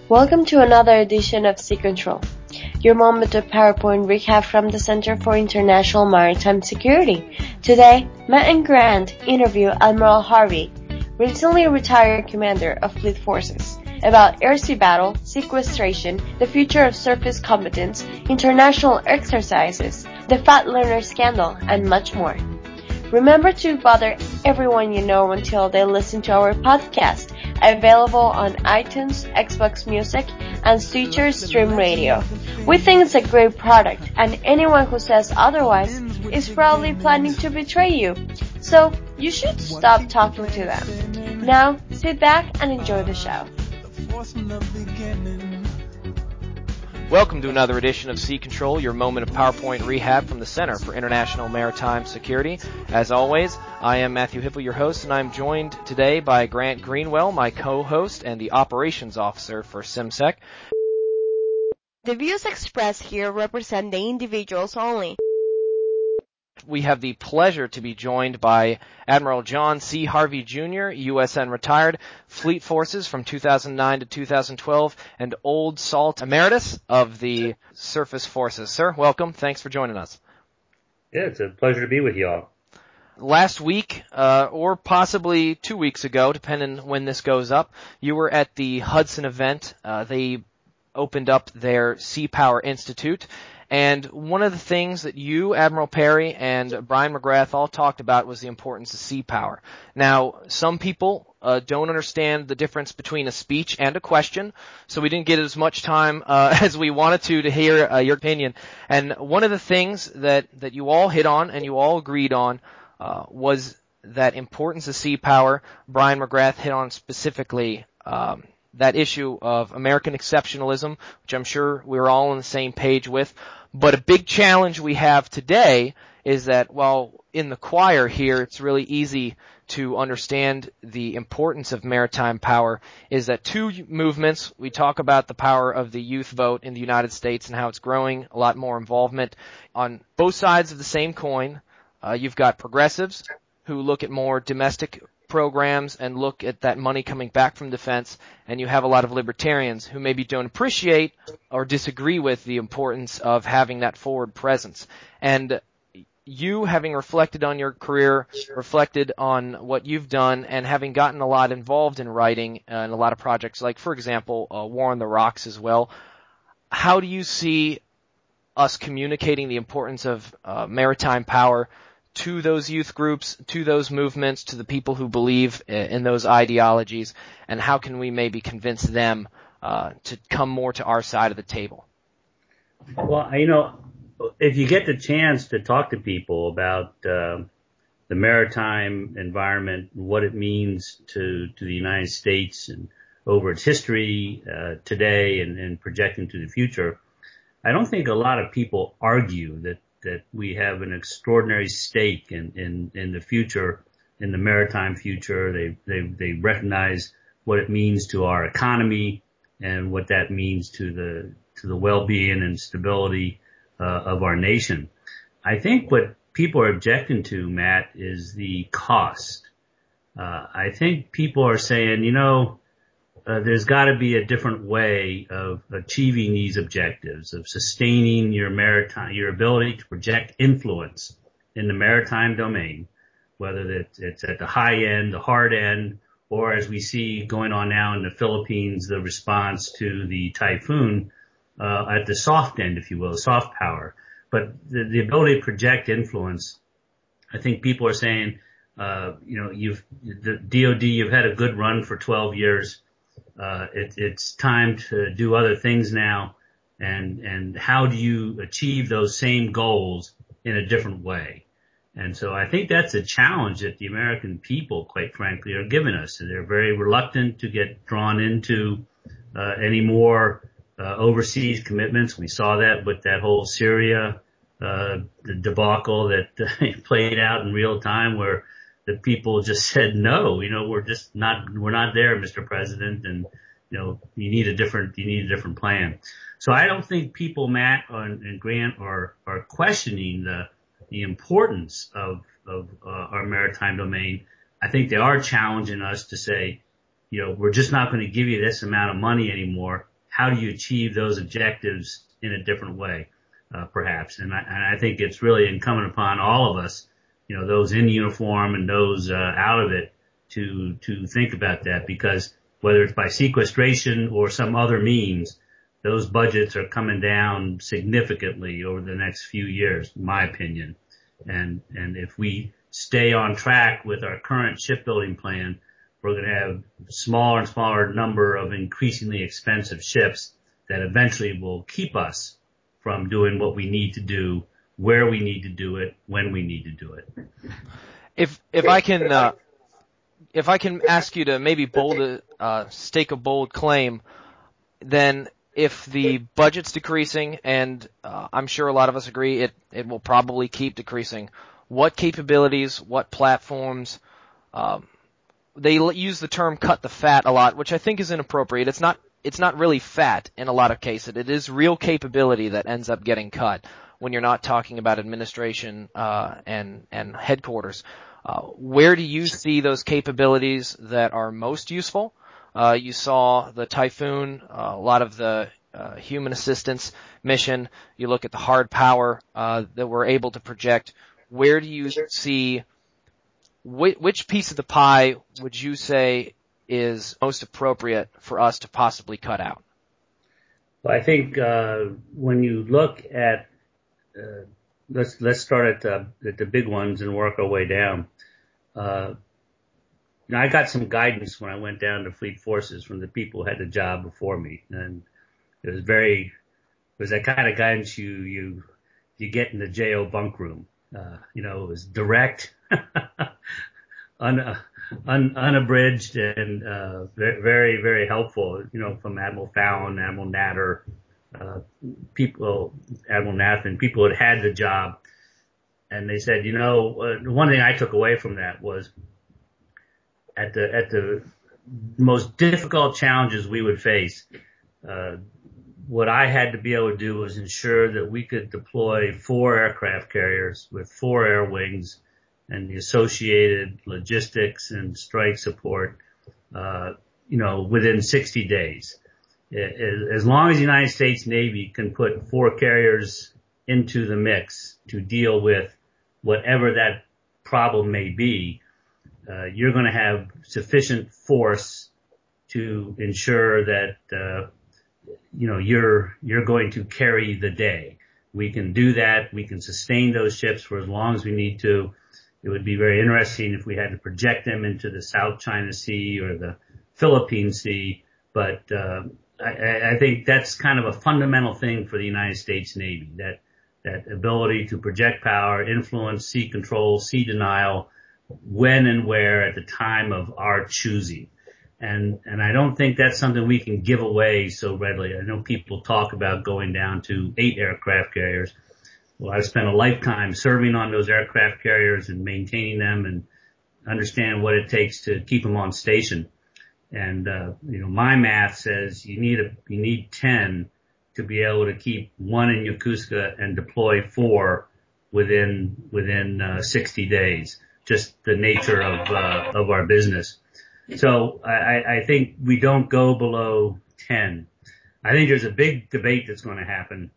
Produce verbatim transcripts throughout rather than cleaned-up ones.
Welcome to another edition of Sea Control, your moment of PowerPoint recap from the Center for International Maritime Security. Today, Matt and Grant interview Admiral Harvey, recently retired commander of Fleet Forces, about air-sea battle, sequestration, the future of surface competence, international exercises, the Fat Learner scandal, and much more. Remember to bother everyone you know until they listen to our podcast, available on iTunes, Xbox Music, and Stitcher Stream Radio. We think it's a great product, and anyone who says otherwise is probably planning to betray you. So you should stop talking to them. Now, sit back and enjoy the show. Welcome to another edition of Sea Control, your moment of PowerPoint rehab from the Center for International Maritime Security. As always, I am Matthew Hipple, your host, and I'm joined today by Grant Greenwell, my co-host and the operations officer for CIMSEC. The views expressed here represent the individuals only. We have the pleasure to be joined by Admiral John C. Harvey Junior, U S N retired, Fleet Forces from two thousand nine to two thousand twelve, and Old Salt Emeritus of the Surface Forces. Sir, welcome. Thanks for joining us. Yeah, it's a pleasure to be with you all. Last week, uh, or possibly two weeks ago, depending when this goes up, you were at the Hudson event. Uh, they opened up their Sea Power Institute. And one of the things that you, Admiral Perry, and Brian McGrath all talked about was the importance of sea power. Now, some people uh, don't understand the difference between a speech and a question, so we didn't get as much time uh, as we wanted to to hear uh, your opinion. And one of the things that, that you all hit on and you all agreed on uh, was that importance of sea power. Brian McGrath hit on specifically um, that issue of American exceptionalism, which I'm sure we're all on the same page with. But a big challenge we have today is that while in the choir here it's really easy to understand the importance of maritime power, is that two movements, we talk about the power of the youth vote in the United States and how it's growing, a lot more involvement. On both sides of the same coin, uh, you've got progressives who look at more domestic programs and look at that money coming back from defense, and you have a lot of libertarians who maybe don't appreciate or disagree with the importance of having that forward presence. And you, having reflected on your career, reflected on what you've done, and having gotten a lot involved in writing and a lot of projects, like, for example, uh, War on the Rocks as well, how do you see us communicating the importance of uh, maritime power to those youth groups, to those movements, to the people who believe in those ideologies, and how can we maybe convince them uh, to come more to our side of the table? Well, you know, if you get the chance to talk to people about uh, the maritime environment, what it means to, to the United States and over its history uh, today and, and projecting to the future, I don't think a lot of people argue that that we have an extraordinary stake in, in, in the future, in the maritime future. They, they, they recognize what it means to our economy and what that means to the, to the well-being and stability, uh, of our nation. I think what people are objecting to, Matt, is the cost. Uh, I think people are saying, you know, Uh, there's got to be a different way of achieving these objectives, of sustaining your maritime, your ability to project influence in the maritime domain, whether it's at the high end, the hard end, or as we see going on now in the Philippines, the response to the typhoon, uh, at the soft end, if you will, soft power. But the, the ability to project influence, I think people are saying, uh, you know, you've, the D O D, you've had a good run for twelve years. Uh, it, it's time to do other things now, and and how do you achieve those same goals in a different way? And so I think that's a challenge that the American people, quite frankly, are giving us. They're very reluctant to get drawn into uh, any more uh, overseas commitments. We saw that with that whole Syria uh, the debacle that uh, played out in real time, where the people just said, no, you know, we're just not, we're not there, Mister President. And, you know, you need a different, you need a different plan. So I don't think people, Matt and Grant, are, are questioning the, the importance of, of uh, our maritime domain. I think they are challenging us to say, you know, we're just not going to give you this amount of money anymore. how do you achieve those objectives in a different way, uh, perhaps? And I, and I think it's really incumbent upon all of us, you know, those in uniform and those uh, out of it, to to think about that, because whether it's by sequestration or some other means, those budgets are coming down significantly over the next few years, in my opinion. And and if we stay on track with our current shipbuilding plan, we're going to have smaller and smaller number of increasingly expensive ships that eventually will keep us from doing what we need to do, where we need to do it, when we need to do it. If if I can uh, if I can ask you to maybe bold a, uh, stake a bold claim, then if the budget's decreasing, and uh, I'm sure a lot of us agree it it will probably keep decreasing, what capabilities, what platforms? Um, they use the term "cut the fat" a lot, which I think is inappropriate. It's not it's not really fat in a lot of cases. It is real capability that ends up getting cut when you're not talking about administration uh, and and headquarters. Uh, where do you see those capabilities that are most useful? Uh, you saw the Typhoon, uh, a lot of the uh, human assistance mission. You look at the hard power uh, that we're able to project. Where do you see, wh- which piece of the pie would you say is most appropriate for us to possibly cut out? Well, I think uh, when you look at, uh, let's let's start at the, at the big ones and work our way down. Uh, now I got some guidance when I went down to Fleet Forces from the people who had the job before me, and it was very, it was that kind of guidance you you you get in the J O bunk room. Uh, you know, it was direct, un, uh, un, unabridged, and uh, very very helpful. You know, from Admiral Fallon, Admiral Natter, uh, people, Admiral Nathan, people who had had the job. And they said, you know, uh, one thing I took away from that was at the at the most difficult challenges we would face, uh, what I had to be able to do was ensure that we could deploy four aircraft carriers with four air wings and the associated logistics and strike support, uh, you know, within sixty days. As long as the United States Navy can put four carriers into the mix to deal with whatever that problem may be, uh, you're going to have sufficient force to ensure that, uh, you know, you're, you're going to carry the day. We can do that. We can sustain those ships for as long as we need to. It would be very interesting if we had to project them into the South China Sea or the Philippine Sea, but, uh, I, I think that's kind of a fundamental thing for the United States Navy, that that ability to project power, influence, sea control, sea denial, when and where at the time of our choosing. And and I don't think that's something we can give away so readily. I know people talk about going down to eight aircraft carriers. Well, I've spent a lifetime serving on those aircraft carriers and maintaining them and understanding what it takes to keep them on station. And, uh, you know, my math says you need a, you need ten to be able to keep one in Yokosuka and deploy four within, within, uh, sixty days. Just the nature of, uh, of our business. So I, I think we don't go below ten. I think there's a big debate that's going to happen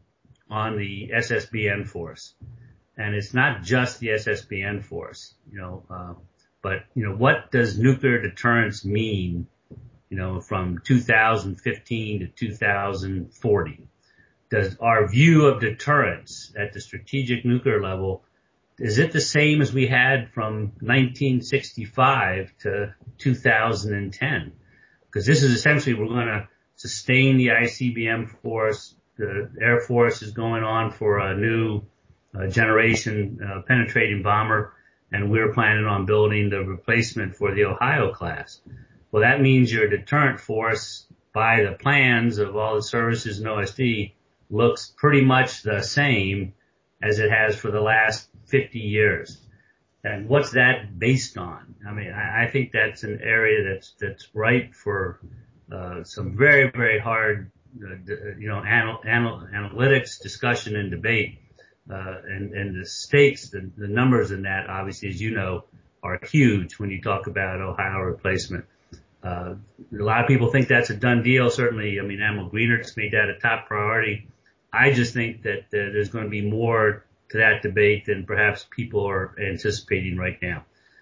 on the S S B N force. And it's not just the S S B N force, you know, uh, but, you know, what does nuclear deterrence mean, you know, from two thousand fifteen to two thousand forty? Does our view of deterrence at the strategic nuclear level, is it the same as we had from nineteen sixty-five to two thousand ten? Because this is essentially, we're going to sustain the I C B M force. The Air Force is going on for a new uh, generation uh, penetrating bomber, and we're planning on building the replacement for the Ohio class. Well, that means your deterrent force, by the plans of all the services in O S D, looks pretty much the same as it has for the last fifty years. And what's that based on? I mean, I, I think that's an area that's that's ripe for uh, some very, very hard, uh, you know, anal, anal, analytics, discussion, and debate. Uh, and, and the stakes, the, the numbers in that, obviously, as you know, are huge when you talk about Ohio replacement. Uh, a lot of people think that's a done deal. Certainly, I mean, Admiral Greener's made that a top priority. I just think that uh, there's going to be more to that debate than perhaps people are anticipating right now.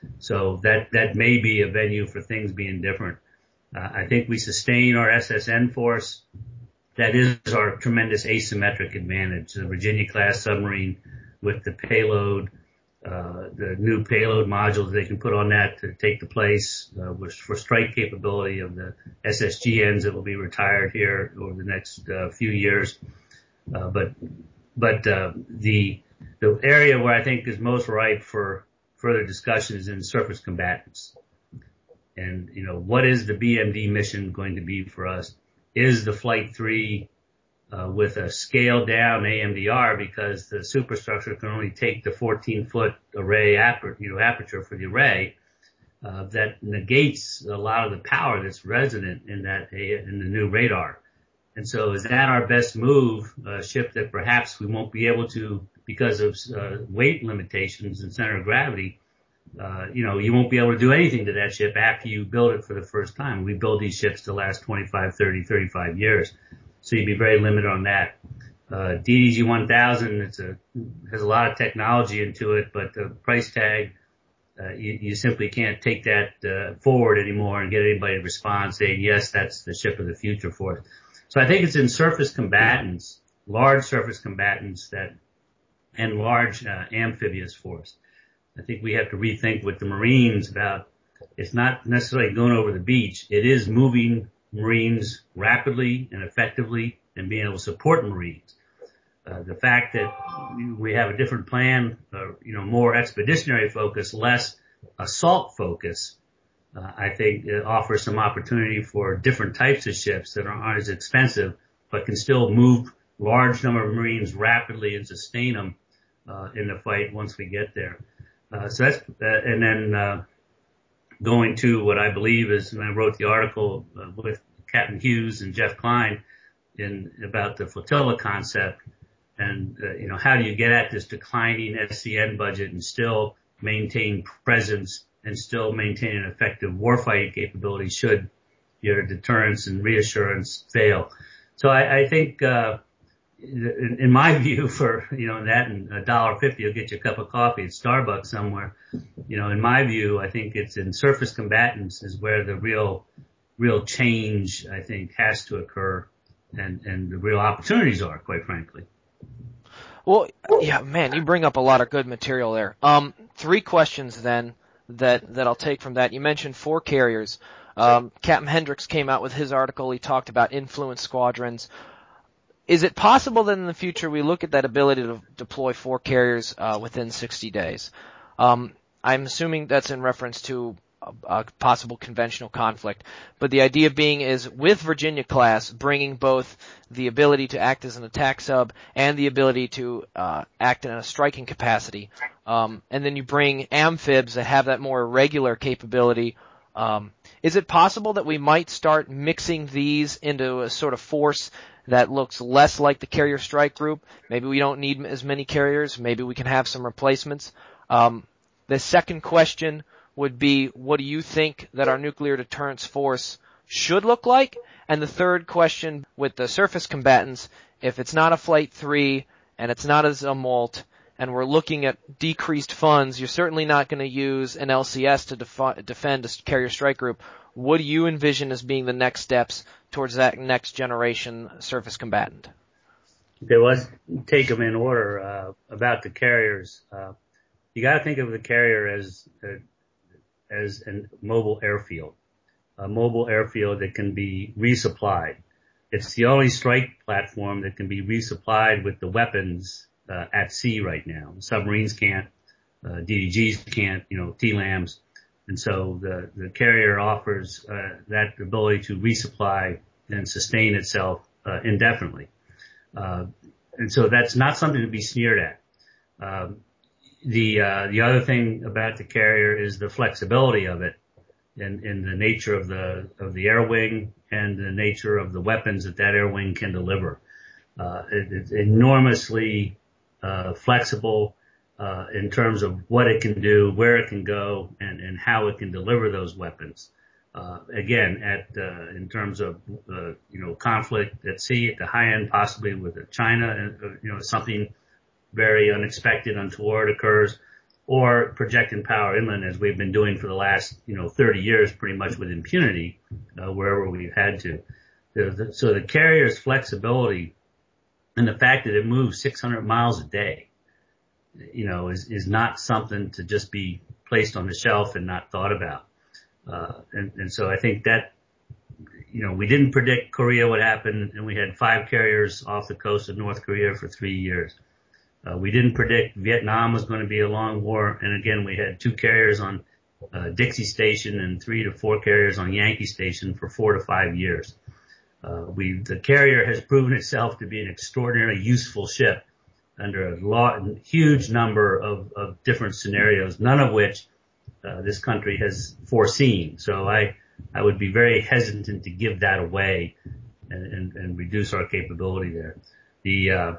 So that, that may be a venue for things being different. Uh, I think we sustain our S S N force. That is our tremendous asymmetric advantage. The Virginia-class submarine with the payload, uh, the new payload modules they can put on that to take the place uh, for strike capability of the S S G Ns that will be retired here over the next uh, few years. Uh, but but uh, the the area where I think is most ripe for further discussion is in surface combatants. And, you know, what is the B M D mission going to be for us? Is the Flight three uh, with a scaled down A M D R because the superstructure can only take the fourteen foot array aperture, you know, aperture for the array, uh, that negates a lot of the power that's resident in that, in the new radar. And so is that our best move, a ship that perhaps we won't be able to, because of uh, weight limitations and center of gravity, uh, you know, you won't be able to do anything to that ship after you build it for the first time. We build these ships to last twenty-five, thirty, thirty-five years. So you'd be very limited on that. Uh, D D G one thousand, it's a, has a lot of technology into it, but the price tag, uh, you, you simply can't take that, uh, forward anymore and get anybody to respond saying, yes, that's the ship of the future for us. So I think it's in surface combatants, large surface combatants that, and large, uh, amphibious force. I think we have to rethink with the Marines about, it's not necessarily going over the beach. It is moving Marines rapidly and effectively and being able to support Marines. Uh, the fact that we have a different plan, uh, you know, more expeditionary focus, less assault focus, uh, I think it offers some opportunity for different types of ships that aren't as expensive, but can still move large number of Marines rapidly and sustain them, uh, in the fight once we get there. Uh, so that's, uh, and then, uh, going to what I believe is, and I wrote the article uh, with Captain Hughes and Jeff Klein in about the flotilla concept. And, uh, you know, how do you get at this declining S C N budget and still maintain presence and still maintain an effective warfighting capability should your deterrence and reassurance fail? So I, I think, uh, in, in my view, for, you know, that and a dollar fifty will get you a cup of coffee at Starbucks somewhere. You know, in my view, I think it's in surface combatants is where the real, real change, I think, has to occur and, and the real opportunities are, quite frankly. Well, yeah, man, you bring up a lot of good material there. Um, three questions then that, that I'll take from that. You mentioned four carriers. Um, Captain Hendricks came out with his article. He talked about influence squadrons. Is it possible that in the future we look at that ability to deploy four carriers uh, within sixty days? Um, I'm assuming that's in reference to a, a possible conventional conflict. But the idea being is with Virginia class bringing both the ability to act as an attack sub and the ability to uh, act in a striking capacity. Um, and then you bring amphibs that have that more irregular capability. Um, is it possible that we might start mixing these into a sort of force that looks less like the carrier strike group? Maybe we don't need as many carriers. Maybe we can have some replacements. Um, the second question would be, what do you think that our nuclear deterrence force should look like? And the third question with the surface combatants, if it's not a Flight three and it's not as a MOLT and we're looking at decreased funds, you're certainly not going to use an L C S to defi- defend a carrier strike group. What do you envision as being the next steps towards that next generation surface combatant? Okay, well, let's take them in order. Uh, about the carriers, uh, you got to think of the carrier as uh, as a mobile airfield, a mobile airfield that can be resupplied. It's the only strike platform that can be resupplied with the weapons uh, at sea right now. Submarines can't, uh, D D Gs can't, you know, T LAMs. And so the, the carrier offers uh, that ability to resupply and sustain itself uh, indefinitely. Uh, and so that's not something to be sneered at. Um, the uh, the other thing about the carrier is the flexibility of it, and, and the nature of the of the air wing and the nature of the weapons that that air wing can deliver. Uh, it, it's enormously uh, flexible. Uh, in terms of what it can do, where it can go, and, and how it can deliver those weapons. Uh, again, at uh, in terms of uh, you know conflict at sea, at the high end, possibly with China, and uh, you know something very unexpected, untoward occurs, or projecting power inland as we've been doing for the last you know thirty years, pretty much with impunity, uh, wherever we've had to. The, the, so the carrier's flexibility and the fact that it moves six hundred miles a day, you know, is is not something to just be placed on the shelf and not thought about. Uh, and, and so I think that, you know, we didn't predict Korea would happen, and we had five carriers off the coast of North Korea for three years. Uh, we didn't predict Vietnam was going to be a long war, and again, we had two carriers on uh, Dixie Station and three to four carriers on Yankee Station for four to five years. Uh, we, the carrier has proven itself to be an extraordinarily useful ship under a lot, huge number of, of different scenarios, none of which Uh, this country has foreseen. So I, I would be very hesitant to give that away and, and, and reduce our capability there. The, uh,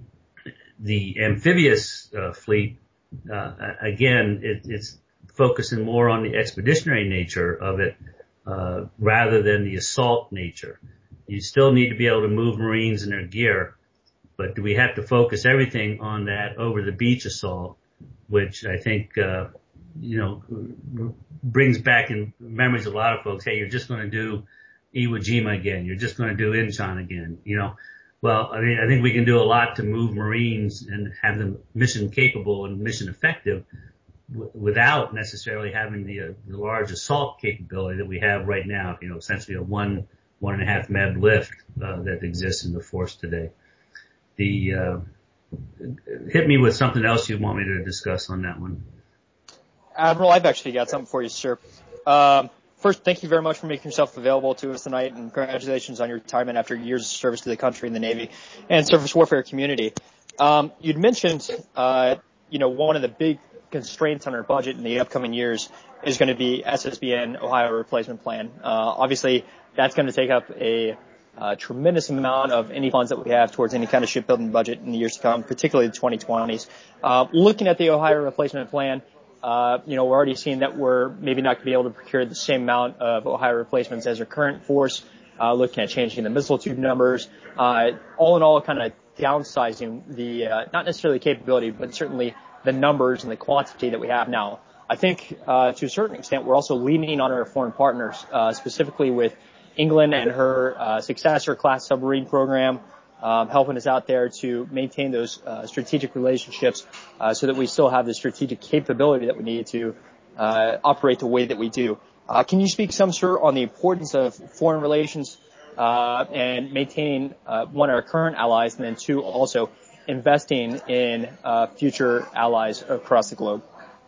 the amphibious, uh, fleet, uh, again, it, it's focusing more on the expeditionary nature of it, uh, rather than the assault nature. You still need to be able to move Marines and their gear, but do we have to focus everything on that over the beach assault, which I think, uh, you know, brings back in memories of a lot of folks, hey, you're just going to do Iwo Jima again. You're just going to do Incheon again, you know. Well, I mean, I think we can do a lot to move Marines and have them mission capable and mission effective w- without necessarily having the, uh, the large assault capability that we have right now, you know, essentially a one, one and a half med lift, uh, that exists in the force today. The, uh, hit me with something else you want me to discuss on that one. Admiral, I've actually got something for you, sir. Um, first, thank you very much for making yourself available to us tonight, and congratulations on your retirement after years of service to the country in the Navy and surface warfare community. Um, you'd mentioned, uh, you know, one of the big constraints on our budget in the upcoming years is going to be S S B N Ohio Replacement Plan. Uh, obviously, that's going to take up a uh, tremendous amount of any funds that we have towards any kind of shipbuilding budget in the years to come, particularly the twenty twenties. Uh, looking at the Ohio Replacement Plan, Uh, you know, we're already seeing that we're maybe not going to be able to procure the same amount of Ohio replacements as our current force, uh, looking at changing the missile tube numbers, uh, all in all kind of downsizing the, uh, not necessarily capability, but certainly the numbers and the quantity that we have now. I think, uh, to a certain extent, we're also leaning on our foreign partners, uh, specifically with England and her, uh, successor class submarine program, Um, helping us out there to maintain those uh, strategic relationships, uh, so that we still have the strategic capability that we need to uh, operate the way that we do. Uh, can you speak some, sir, on the importance of foreign relations uh, and maintaining uh, one our current allies, and then two also investing in uh, future allies across the globe?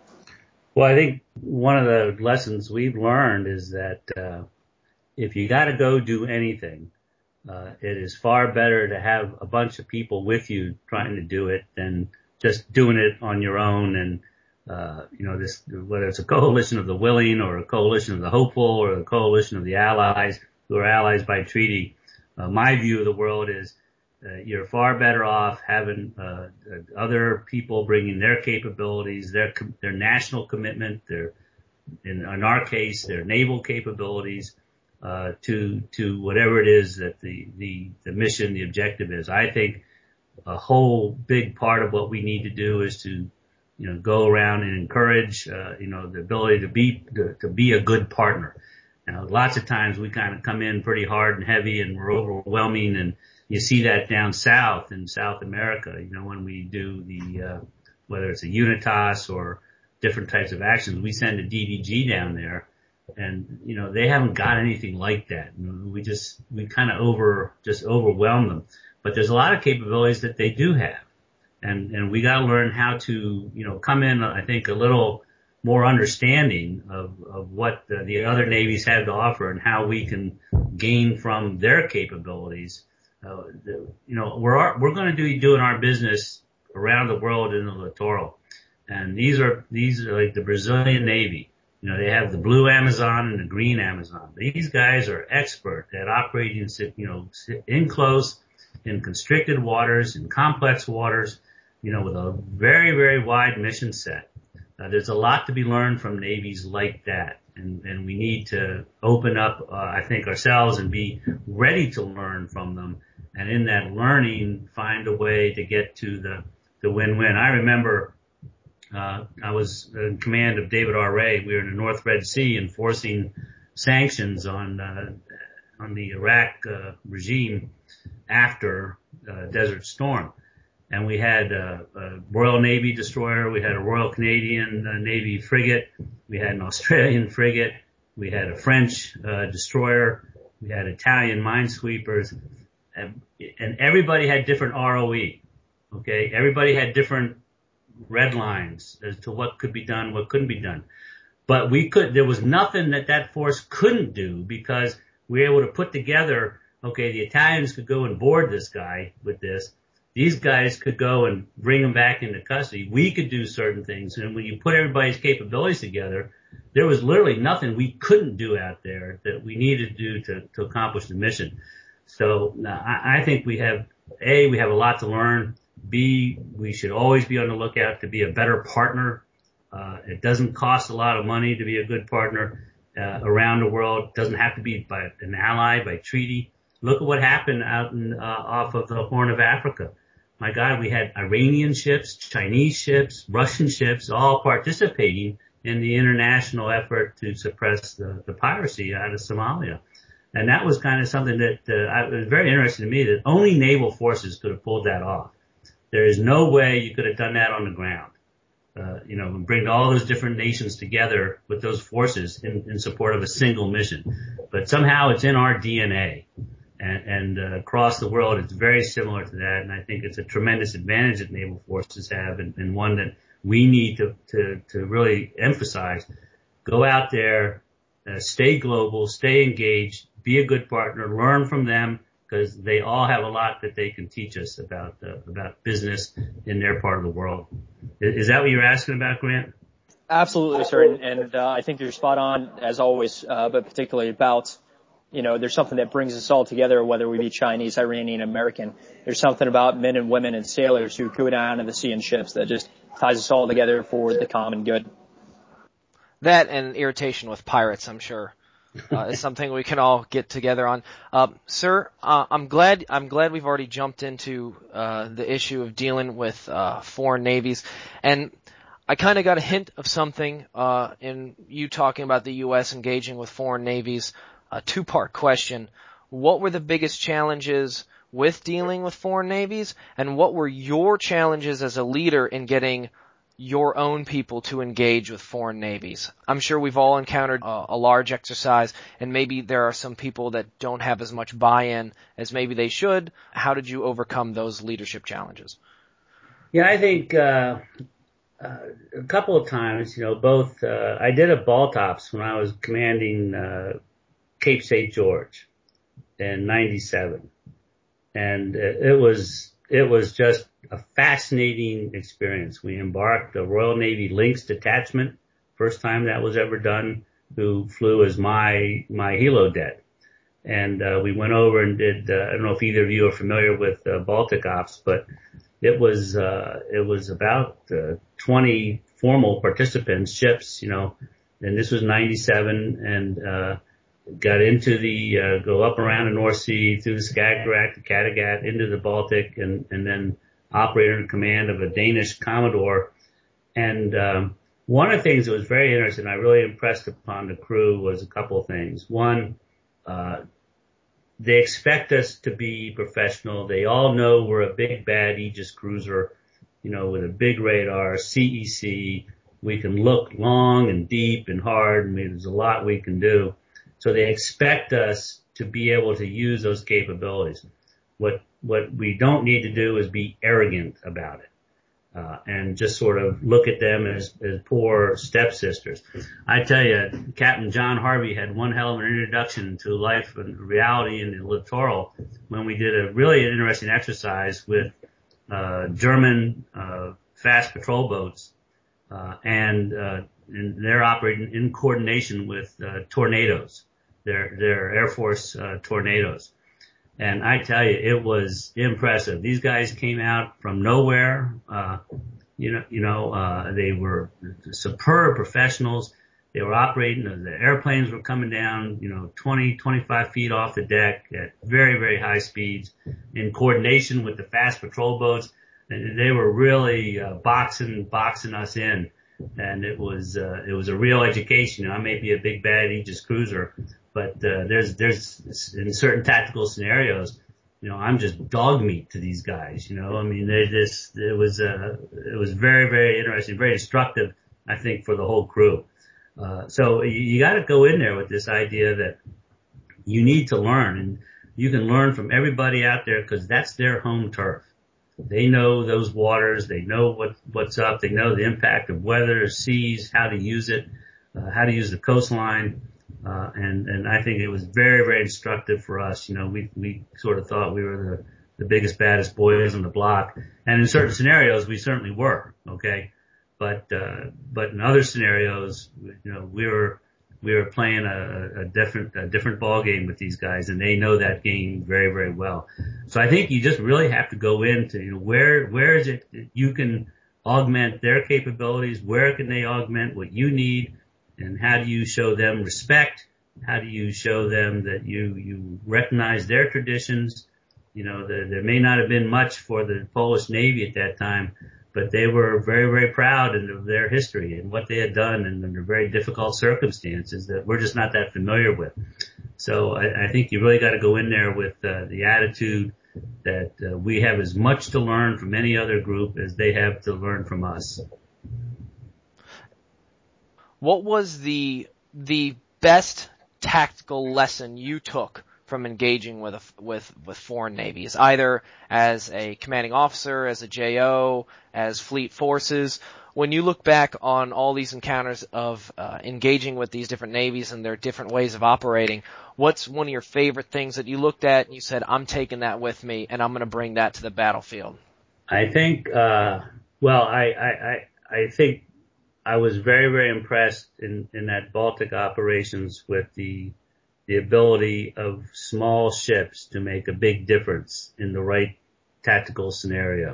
Well, I think one of the lessons we've learned is that uh, if you got to go do anything, Uh, it is far better to have a bunch of people with you trying to do it than just doing it on your own. And, uh, you know, this, whether it's a coalition of the willing or a coalition of the hopeful or a coalition of the allies who are allies by treaty, uh, my view of the world is uh, you're far better off having uh, other people bringing their capabilities, their, their national commitment, their, in, in our case, their naval capabilities, Uh, to, to whatever it is that the, the, the mission, the objective is. I think a whole big part of what we need to do is to, you know, go around and encourage, uh, you know, the ability to be, to, to be a good partner. Now, lots of times we kind of come in pretty hard and heavy and we're overwhelming, and you see that down south in South America, you know, when we do the, uh, whether it's a UNITAS or different types of actions, we send a D D G down there. And, you know, they haven't got anything like that. We just, we kind of over, just overwhelm them. But there's a lot of capabilities that they do have. And, and we got to learn how to, you know, come in, I think, a little more understanding of, of what the, the other navies have to offer and how we can gain from their capabilities. Uh, the, you know, we're, we're going to be doing our business around the world in the littoral. And these are, these are like the Brazilian Navy. You know, they have the blue Amazon and the green Amazon. These guys are expert at operating, you know, in close, in constricted waters, in complex waters, you know, with a very, very wide mission set. Uh, there's a lot to be learned from navies like that. And, and we need to open up, uh, I think, ourselves and be ready to learn from them. And in that learning, find a way to get to the, the win-win. I remember, uh, I was in command of David R. Ray. We were in the North Red Sea enforcing sanctions on, uh, on the Iraq, uh, regime after, uh, Desert Storm. And we had a, a Royal Navy destroyer, we had a Royal Canadian uh, Navy frigate, we had an Australian frigate, we had a French uh, destroyer, we had Italian minesweepers, and, and everybody had different R O E. Okay, everybody had different red lines as to what could be done, what couldn't be done. But we could, there was nothing that that force couldn't do because we were able to put together. Okay, the Italians could go and board this guy with this. These guys could go and bring him back into custody. We could do certain things. And when you put everybody's capabilities together, there was literally nothing we couldn't do out there that we needed to do to, to accomplish the mission. So I, I think we have, A, we have a lot to learn. B, we should always be on the lookout to be a better partner. Uh, it doesn't cost a lot of money to be a good partner uh, around the world. It doesn't have to be by an ally, by treaty. Look at what happened out in, uh, off of the Horn of Africa. My God, we had Iranian ships, Chinese ships, Russian ships, all participating in the international effort to suppress the, the piracy out of Somalia. And that was kind of something that uh, I, it was very interesting to me that only naval forces could have pulled that off. There is no way you could have done that on the ground. Uh, you know, and bring all those different nations together with those forces in, in support of a single mission. But somehow it's in our D N A. And, and uh, across the world, it's very similar to that. And I think it's a tremendous advantage that naval forces have, and, and one that we need to, to, to really emphasize. Go out there, uh, stay global, stay engaged, be a good partner, learn from them, because they all have a lot that they can teach us about uh, about business in their part of the world. Is, is that what you're asking about, Grant? Absolutely, sir. And, and uh, I think you're spot on, as always, uh, but particularly about, you know, there's something that brings us all together, whether we be Chinese, Iranian, American. There's something about men and women and sailors who go down in the sea in ships that just ties us all together for the common good. That and irritation with pirates, I'm sure, uh, is something we can all get together on. Uh, sir, uh, I'm glad I'm glad we've already jumped into uh, the issue of dealing with uh, foreign navies, and I kind of got a hint of something uh, in you talking about the U S engaging with foreign navies. A two-part question. What were the biggest challenges with dealing with foreign navies, and what were your challenges as a leader in getting your own people to engage with foreign navies? I'm sure we've all encountered a, a large exercise, and maybe there are some people that don't have as much buy-in as maybe they should. How did you overcome those leadership challenges? Yeah, I think uh, uh, a couple of times, you know, both uh, I did a Baltops when I was commanding uh Cape Saint George in ninety-seven. And it was, it was just a fascinating experience. We embarked a Royal Navy Lynx detachment, first time that was ever done, who flew as my, my helo-det. And, uh, we went over and did, uh, I don't know if either of you are familiar with, uh, Baltic Ops, but it was, uh, it was about, uh, twenty formal participants, ships, you know, and this was ninety-seven, and, uh, got into the, uh, go up around the North Sea, through the Skagerrak, the Kattegat, into the Baltic, and, and then operated in command of a Danish Commodore. And, um, one of the things that was very interesting, I really impressed upon the crew, was a couple of things. One, uh, they expect us to be professional. They all know we're a big bad Aegis cruiser, you know, with a big radar, C E C. We can look long and deep and hard, and there's a lot we can do. So they expect us to be able to use those capabilities. What, what we don't need to do is be arrogant about it, uh, and just sort of look at them as, as poor stepsisters. I tell you, Captain John Harvey had one hell of an introduction to life and reality in the littoral when we did a really interesting exercise with, uh, German, uh, fast patrol boats, uh, and, uh, and they're operating in coordination with, uh, Tornadoes. Their, their Air Force, uh, Tornadoes. And I tell you, it was impressive. These guys came out from nowhere. Uh, you know, you know, uh, they were superb professionals. They were operating, the airplanes were coming down, you know, twenty, twenty-five feet off the deck at very, very high speeds in coordination with the fast patrol boats. And they were really uh, boxing, boxing us in. And it was, uh, it was a real education. You know, I may be a big bad Aegis cruiser, but, uh, there's, there's, in certain tactical scenarios, you know, I'm just dog meat to these guys, you know, I mean, they just, it was, uh, it was very, very interesting, very instructive, I think, for the whole crew. Uh, so you, you got to go in there with this idea that you need to learn, and you can learn from everybody out there because that's their home turf. They know those waters. They know what, what's up. They know the impact of weather, seas, how to use it, uh, how to use the coastline. Uh, and, and I think it was very, very instructive for us. You know, we, we sort of thought we were the, the biggest, baddest boys on the block. And in certain scenarios, we certainly were. Okay. But, uh, but in other scenarios, you know, we were, we were playing a, a different, a different ball game with these guys, and they know that game very, very well. So I think you just really have to go into, you know, where, where is it that you can augment their capabilities? Where can they augment what you need? And how do you show them respect? How do you show them that you, you recognize their traditions? You know, there, there may not have been much for the Polish Navy at that time, but they were very, very proud of their history and what they had done and under very difficult circumstances that we're just not that familiar with. So I, I think you really got to go in there with uh, the attitude that uh, we have as much to learn from any other group as they have to learn from us. What was the the best tactical lesson you took from engaging with a, with with foreign navies, either as a commanding officer, as a J O, as fleet forces? When you look back on all these encounters of uh, engaging with these different navies and their different ways of operating, what's one of your favorite things that you looked at and you said, I'm taking that with me and I'm going to bring that to the battlefield? I think, uh, well, I, I, I, I think I was very, very impressed in, in that Baltic operations with the the ability of small ships to make a big difference in the right tactical scenario.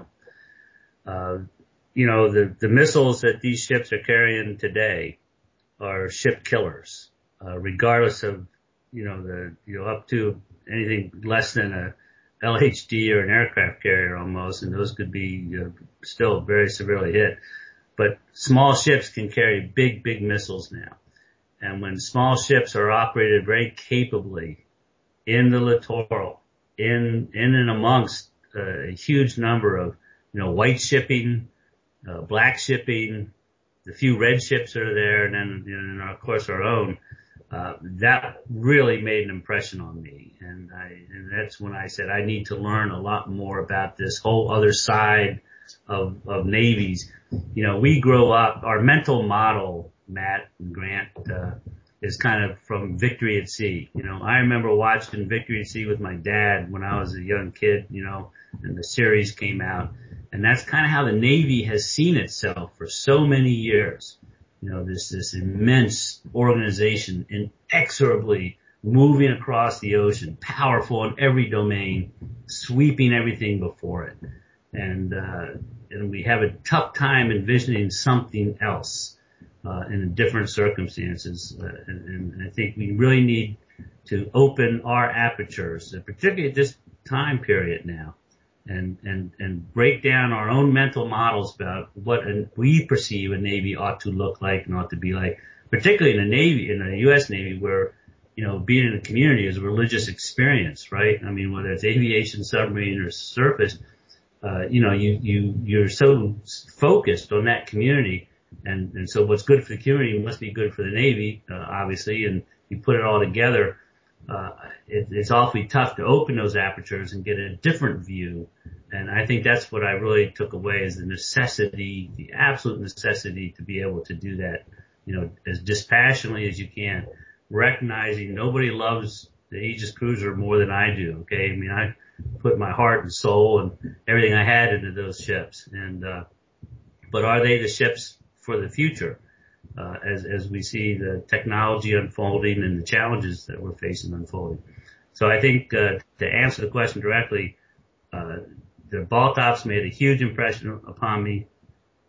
Uh, you know, the, the missiles that these ships are carrying today are ship killers, uh, regardless of, you know, the, you know, up to anything less than a L H D or an aircraft carrier almost, and those could be uh, still very severely hit. But small ships can carry big, big missiles now. And when small ships are operated very capably in the littoral, in, in and amongst uh, a huge number of, you know, white shipping, uh, black shipping, the few red ships that are there, and then, you know, and of course our own, uh, that really made an impression on me. And I, and that's when I said I need to learn a lot more about this whole other side of, of navies. You know, we grow up, our mental model, Matt and Grant, uh, is kind of from Victory at Sea. You know, I remember watching Victory at Sea with my dad when I was a young kid, you know, and the series came out. And that's kind of how the Navy has seen itself for so many years. You know, this, this immense organization inexorably moving across the ocean, powerful in every domain, sweeping everything before it. And, uh, and we have a tough time envisioning something else, uh, in different circumstances. Uh, and, and I think we really need to open our apertures, particularly at this time period now, and, and, and break down our own mental models about what a, we perceive a Navy ought to look like and ought to be like, particularly in the Navy, in the U S Navy, where, you know, being in a community is a religious experience, right? I mean, whether it's aviation, submarine, or surface, uh, you know, you, you, you're so focused on that community. And, and so what's good for the community must be good for the Navy, uh, obviously, and you put it all together. Uh, it, it's awfully tough to open those apertures and get a different view. And I think that's what I really took away is the necessity, the absolute necessity to be able to do that, you know, as dispassionately as you can, recognizing nobody loves the Aegis cruiser more than I do. Okay. I mean, I put my heart and soul and everything I had into those ships. And, uh, but are they the ships for the future? Uh, as, as we see the technology unfolding and the challenges that we're facing unfolding. So I think, uh, to answer the question directly, uh, the Baltops made a huge impression upon me.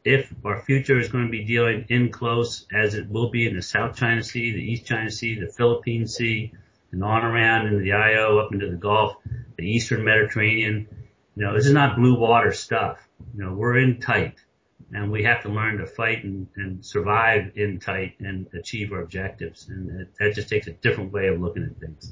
if our future is going to be dealing in close, as it will be in the South China Sea, the East China Sea, the Philippine Sea, and on around into the I O, up into the Gulf, the Eastern Mediterranean. You know, this is not blue water stuff. You know, we're in tight, and we have to learn to fight and, and survive in tight and achieve our objectives. And it, that just takes a different way of looking at things.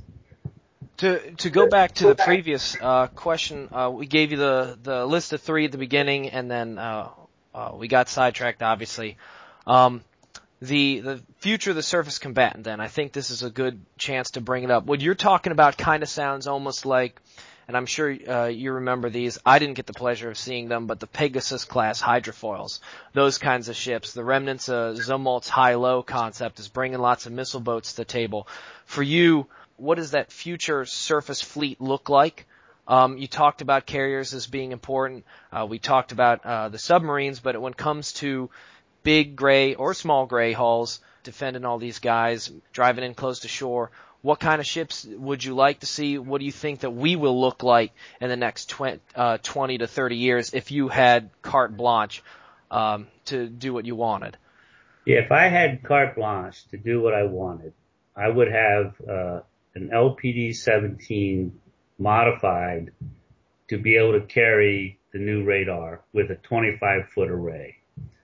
To to go back to the previous uh, question, uh, we gave you the, the list of three at the beginning, and then uh, uh, we got sidetracked, obviously. Um, the the future of the surface combatant, then, I think this is a good chance to bring it up. What you're talking about kind of sounds almost like, and I'm sure uh, you remember these. I didn't get the pleasure of seeing them, but the Pegasus-class hydrofoils, those kinds of ships. The remnants of Zumwalt's high-low concept is bringing lots of missile boats to the table. For you, what does that future surface fleet look like? Um, you talked about carriers as being important. Uh, we talked about uh, the submarines, but when it comes to big gray or small gray hulls, defending all these guys, driving in close to shore, what kind of ships would you like to see? What do you think that we will look like in the next twenty, uh, twenty to thirty years if you had carte blanche um, to do what you wanted? Yeah, if I had carte blanche to do what I wanted, I would have uh, an L P D seventeen modified to be able to carry the new radar with a twenty-five foot array.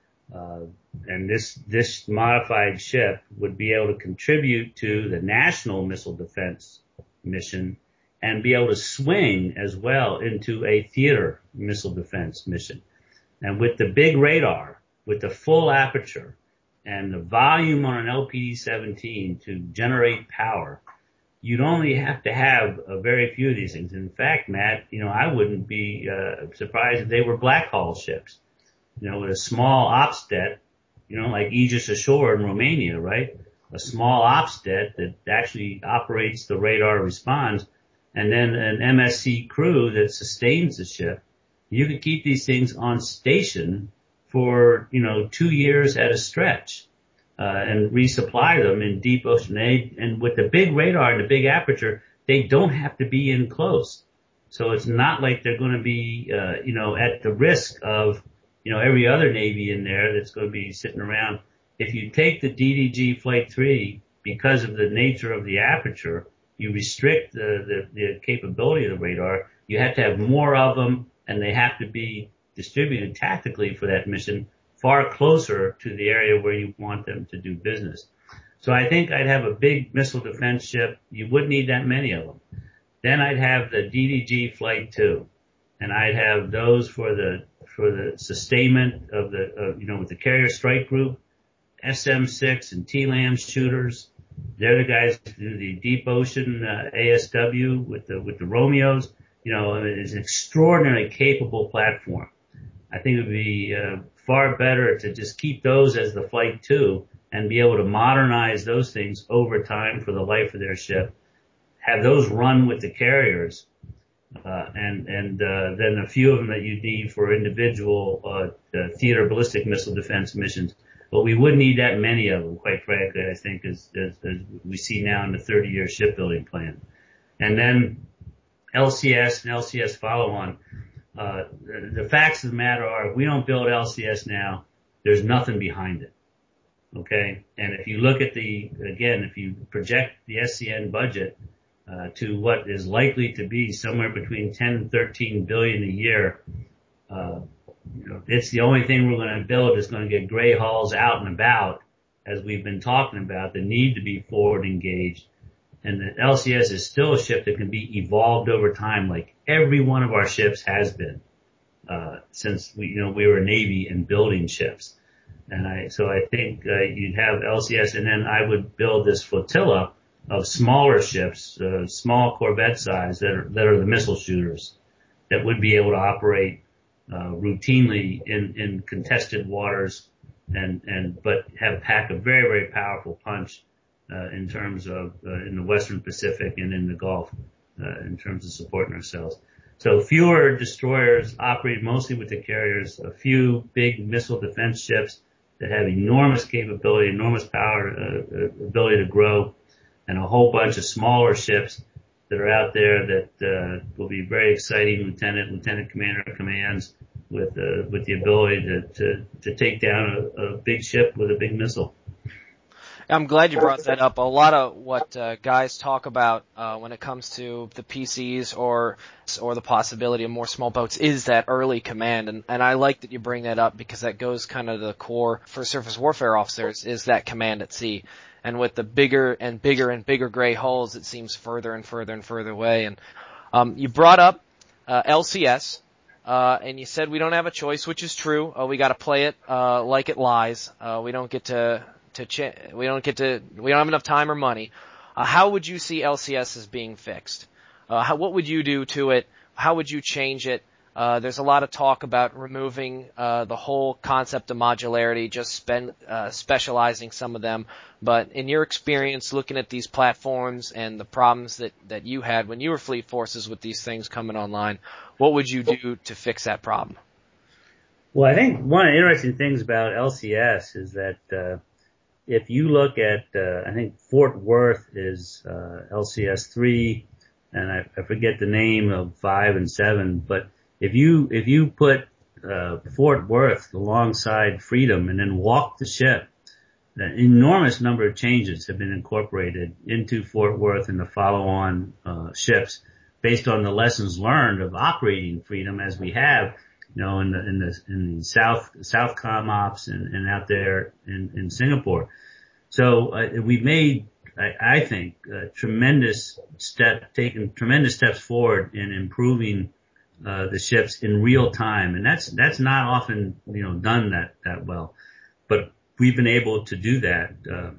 Uh, and this, this modified ship would be able to contribute to the national missile defense mission and be able to swing as well into a theater missile defense mission. And with the big radar, with the full aperture and the volume on an L P D seventeen to generate power, you'd only have to have a very few of these things. In fact, Matt, you know, I wouldn't be uh, surprised if they were black hull ships. You know, with a small Opstet, you know, like Aegis Ashore in Romania, right? A small Opstet that actually operates the radar, responds, and then an M S C crew that sustains the ship. You could keep these things on station for, you know, two years at a stretch, uh, and resupply them in deep ocean. They, and with the big radar and the big aperture, they don't have to be in close. So it's not like they're going to be, uh, you know, at the risk of, you know, every other Navy in there that's going to be sitting around. If you take the D D G Flight three, because of the nature of the aperture, you restrict the, the, the capability of the radar. You have to have more of them, and they have to be distributed tactically for that mission far closer to the area where you want them to do business. So I think I'd have a big missile defense ship. You wouldn't need that many of them. Then I'd have the D D G Flight two, and I'd have those for the for the sustainment of the, uh, you know, with the carrier strike group, S M six and T LAM shooters. They're the guys who do the deep ocean uh, A S W with the with the Romeos. You know, it's an extraordinarily capable platform. I think it would be uh, far better to just keep those as the Flight two and be able to modernize those things over time for the life of their ship. Have those run with the carriers. Uh, and, and, uh, then a few of them that you need for individual, uh, uh, theater ballistic missile defense missions. But we wouldn't need that many of them, quite frankly, I think, as, as, as we see now in the thirty year shipbuilding plan. And then L C S and L C S follow on. Uh, the, the facts of the matter are, if we don't build L C S now, there's nothing behind it. Okay. And if you look at the, again, if you project the S C N budget, Uh, to what is likely to be somewhere between ten and thirteen billion a year. Uh, you know, it's the only thing we're going to build is going to get gray hulls out and about, as we've been talking about, the need to be forward engaged. And the L C S is still a ship that can be evolved over time, like every one of our ships has been, uh, since we, you know, we were a Navy and building ships. And I, so I think, uh, you'd have L C S, and then I would build this flotilla of smaller ships, uh, small Corvette size that are, that are the missile shooters that would be able to operate, uh, routinely in, in contested waters and, and, but have pack a very, very powerful punch, uh, in terms of, uh, in the Western Pacific and in the Gulf, uh, in terms of supporting ourselves. So fewer destroyers operate mostly with the carriers, a few big missile defense ships that have enormous capability, enormous power, uh, ability to grow, and a whole bunch of smaller ships that are out there that uh, will be very exciting lieutenant, lieutenant commander commands with uh, with the ability to, to, to take down a, a big ship with a big missile. I'm glad you brought that up. A lot of what uh, guys talk about uh, when it comes to the P Cs or or the possibility of more small boats is that early command, and, and I like that you bring that up because that goes kind of to the core for surface warfare officers is that command at sea. And with the bigger and bigger and bigger gray hulls, it seems further and further and further away. And um, you brought up uh, L C S. Uh, and you said we don't have a choice, which is true. Uh, we got to play it uh, like it lies. Uh, we don't get to to ch- we don't get to we don't have enough time or money. Uh, how would you see L C S as being fixed? Uh, how, what would you do to it? How would you change it? Uh, there's a lot of talk about removing uh, the whole concept of modularity, just spend, uh, specializing some of them. But in your experience, looking at these platforms and the problems that, that you had when you were Fleet Forces with these things coming online, what would you do to fix that problem? Well, I think one of the interesting things about L C S is that uh, if you look at, uh, I think Fort Worth is uh, L C S three, and I, I forget the name of five and seven, but if you if you put uh, Fort Worth alongside Freedom and then walk the ship, an enormous number of changes have been incorporated into Fort Worth and the follow-on uh, ships based on the lessons learned of operating Freedom as we have, you know, in the in the in the South Southcom ops and, and out there in, in Singapore. So uh, we've made, I, I think, uh, tremendous step taken tremendous steps forward in improving uh, the ships in real time, and that's that's not often, you know, done that that well, but we've been able to do that, uh,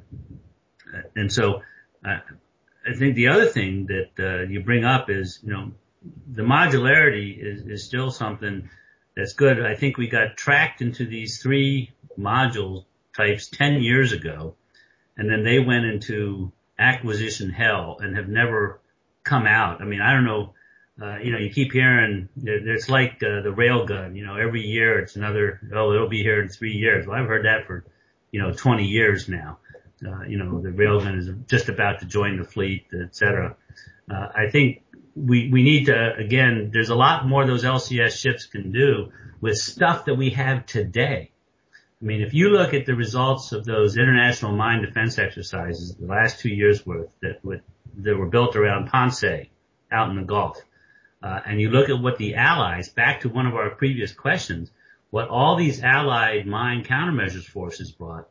and so uh, I think the other thing that uh, you bring up is, you know, the modularity is, is still something that's good. I think we got tracked into these three module types ten years ago, and then they went into acquisition hell and have never come out. I mean, I don't know. Uh, you know, you keep hearing, it's like uh, the railgun, you know, every year it's another, oh, it'll be here in three years. Well, I've heard that for, you know, twenty years now. Uh, you know, the railgun is just about to join the fleet, et cetera. Uh, I think we, we need to, again, there's a lot more those L C S ships can do with stuff that we have today. I mean, if you look at the results of those international mine defense exercises, the last two years worth that, would, that were built around Ponce out in the Gulf, Uh, and you look at what the Allies, back to one of our previous questions, what all these Allied mine countermeasures forces brought,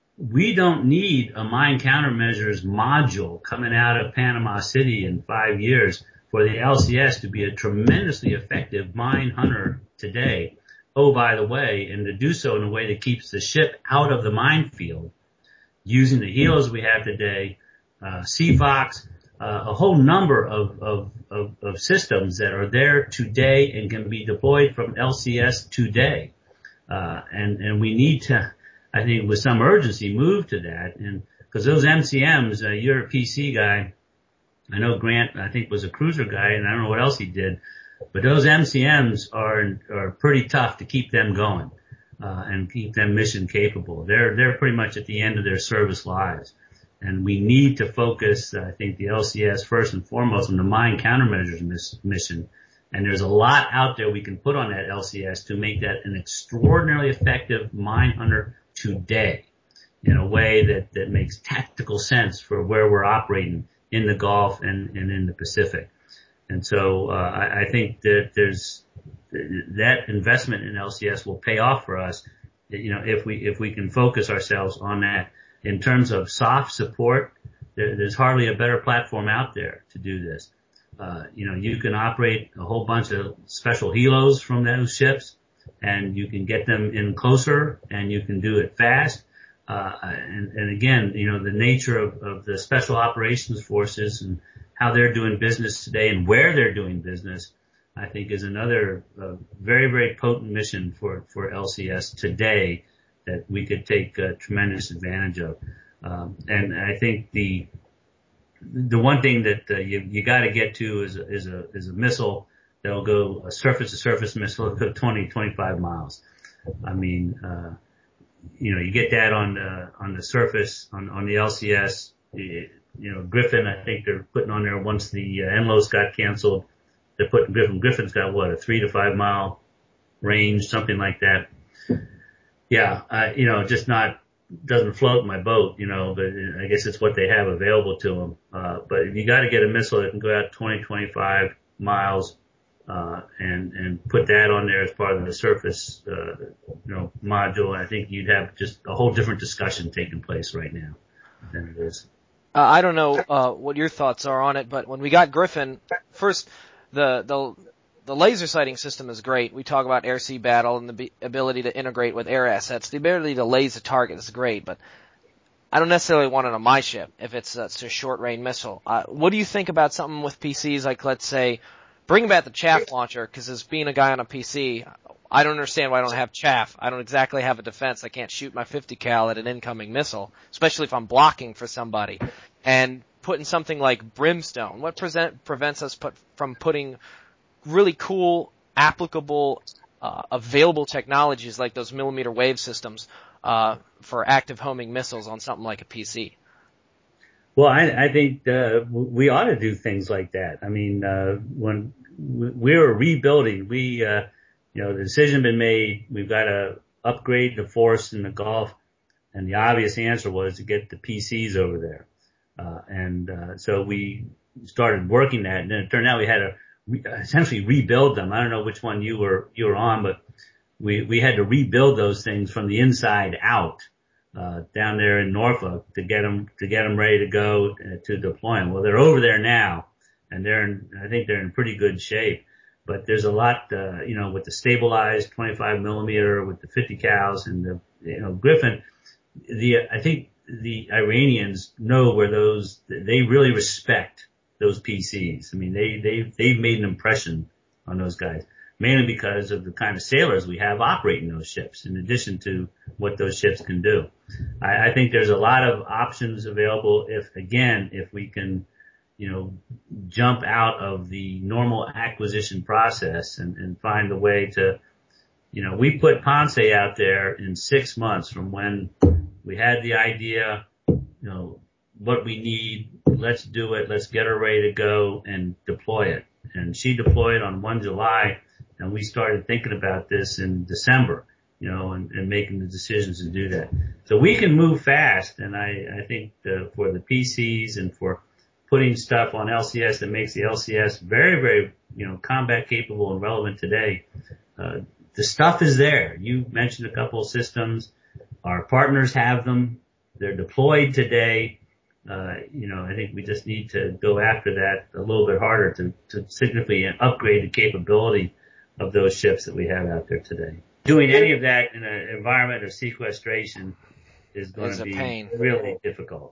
we don't need a mine countermeasures module coming out of Panama City in five years for the L C S to be a tremendously effective mine hunter today. Oh, by the way, and to do so in a way that keeps the ship out of the minefield, using the helos we have today, uh, C FOX, Uh, a whole number of, of, of, of systems that are there today and can be deployed from L C S today. Uh, and, and we need to, I think with some urgency, move to that. And because those M C Ms, uh, you're a P C guy. I know Grant, I think, was a cruiser guy, and I don't know what else he did. But those M C Ms are, are pretty tough to keep them going, uh, and keep them mission capable. They're, they're pretty much at the end of their service lives. And we need to focus, I think, the L C S first and foremost on the mine countermeasures miss, mission. And there's a lot out there we can put on that L C S to make that an extraordinarily effective mine hunter today in a way that, that makes tactical sense for where we're operating in the Gulf and, and in the Pacific. And so uh, I, I think that there's that investment in L C S will pay off for us, you know, if we if we can focus ourselves on that. In terms of soft support, there, there's hardly a better platform out there to do this. Uh, you know, you can operate a whole bunch of special helos from those ships, and you can get them in closer, and you can do it fast. Uh, and, and again, you know, the nature of, of the special operations forces and how they're doing business today and where they're doing business, I think is another uh, very, very potent mission for, for L C S today that we could take uh, tremendous advantage of. Um, and I think the the one thing that uh, you you got to get to is a, is a is a missile that'll go a surface to surface missile that'll go twenty, twenty-five miles. I mean, uh, you know, you get that on the on the surface on on the L C S. You, you know, Griffin, I think they're putting on there once the uh, N L O S got canceled. They're putting Griffin. Griffin's got what, a three to five mile range, something like that. Yeah, uh, you know, just not, doesn't float my boat, you know, but I guess it's what they have available to them. Uh, but you got to get a missile that can go out twenty, twenty-five miles, uh, and, and put that on there as part of the surface, uh, you know, module. I think you'd have just a whole different discussion taking place right now than it is. Uh, I don't know, uh, what your thoughts are on it, but when we got Griffin, first, the, the, the laser sighting system is great. We talk about air-sea battle and the b- ability to integrate with air assets. The ability to laser a target is great, but I don't necessarily want it on my ship if it's a, it's a short-range missile. Uh, what do you think about something with P Cs, like, let's say, bring back the chaff launcher, because as being a guy on a P C, I don't understand why I don't have chaff. I don't exactly have a defense. I can't shoot my fifty cal at an incoming missile, especially if I'm blocking for somebody. And putting something like brimstone, what present, prevents us put, from putting really cool, applicable, uh, available technologies like those millimeter wave systems uh, for active homing missiles on something like a P C? Well, I, I think uh, we ought to do things like that. I mean, uh, when we were rebuilding, we, uh, you know, the decision been made. We've got to upgrade the force in the Gulf, and the obvious answer was to get the P Cs over there. Uh, and uh, so we started working that, and then it turned out we had to re- essentially rebuild them. I don't know which one you were you were on, but we we had to rebuild those things from the inside out. Uh, down there in Norfolk to get them, to get them ready to go uh, to deploy them. Well, they're over there now, and they're in, I think they're in pretty good shape. But there's a lot, uh, you know, with the stabilized twenty-five millimeter, with the fifty cals and the, you know, Griffin, the, I think the Iranians know where those, they really respect those P Cs. I mean, they, they, they've made an impression on those guys, mainly because of the kind of sailors we have operating those ships, in addition to what those ships can do. I, I think there's a lot of options available if, again, if we can, you know, jump out of the normal acquisition process and, and find a way to, you know, we put Ponce out there in six months from when we had the idea, you know, what we need, let's do it, let's get her ready to go and deploy it. And she deployed on the first of July. And we started thinking about this in December, you know, and, and making the decisions to do that. So we can move fast. And I, I think the, for the P Cs and for putting stuff on L C S that makes the L C S very, very, you know, combat capable and relevant today, uh, the stuff is there. You mentioned a couple of systems. Our partners have them. They're deployed today. Uh, you know, I think we just need to go after that a little bit harder to, to significantly upgrade the capability of those ships that we have out there today. Doing any of that in an environment of sequestration is going to be pain. Really difficult.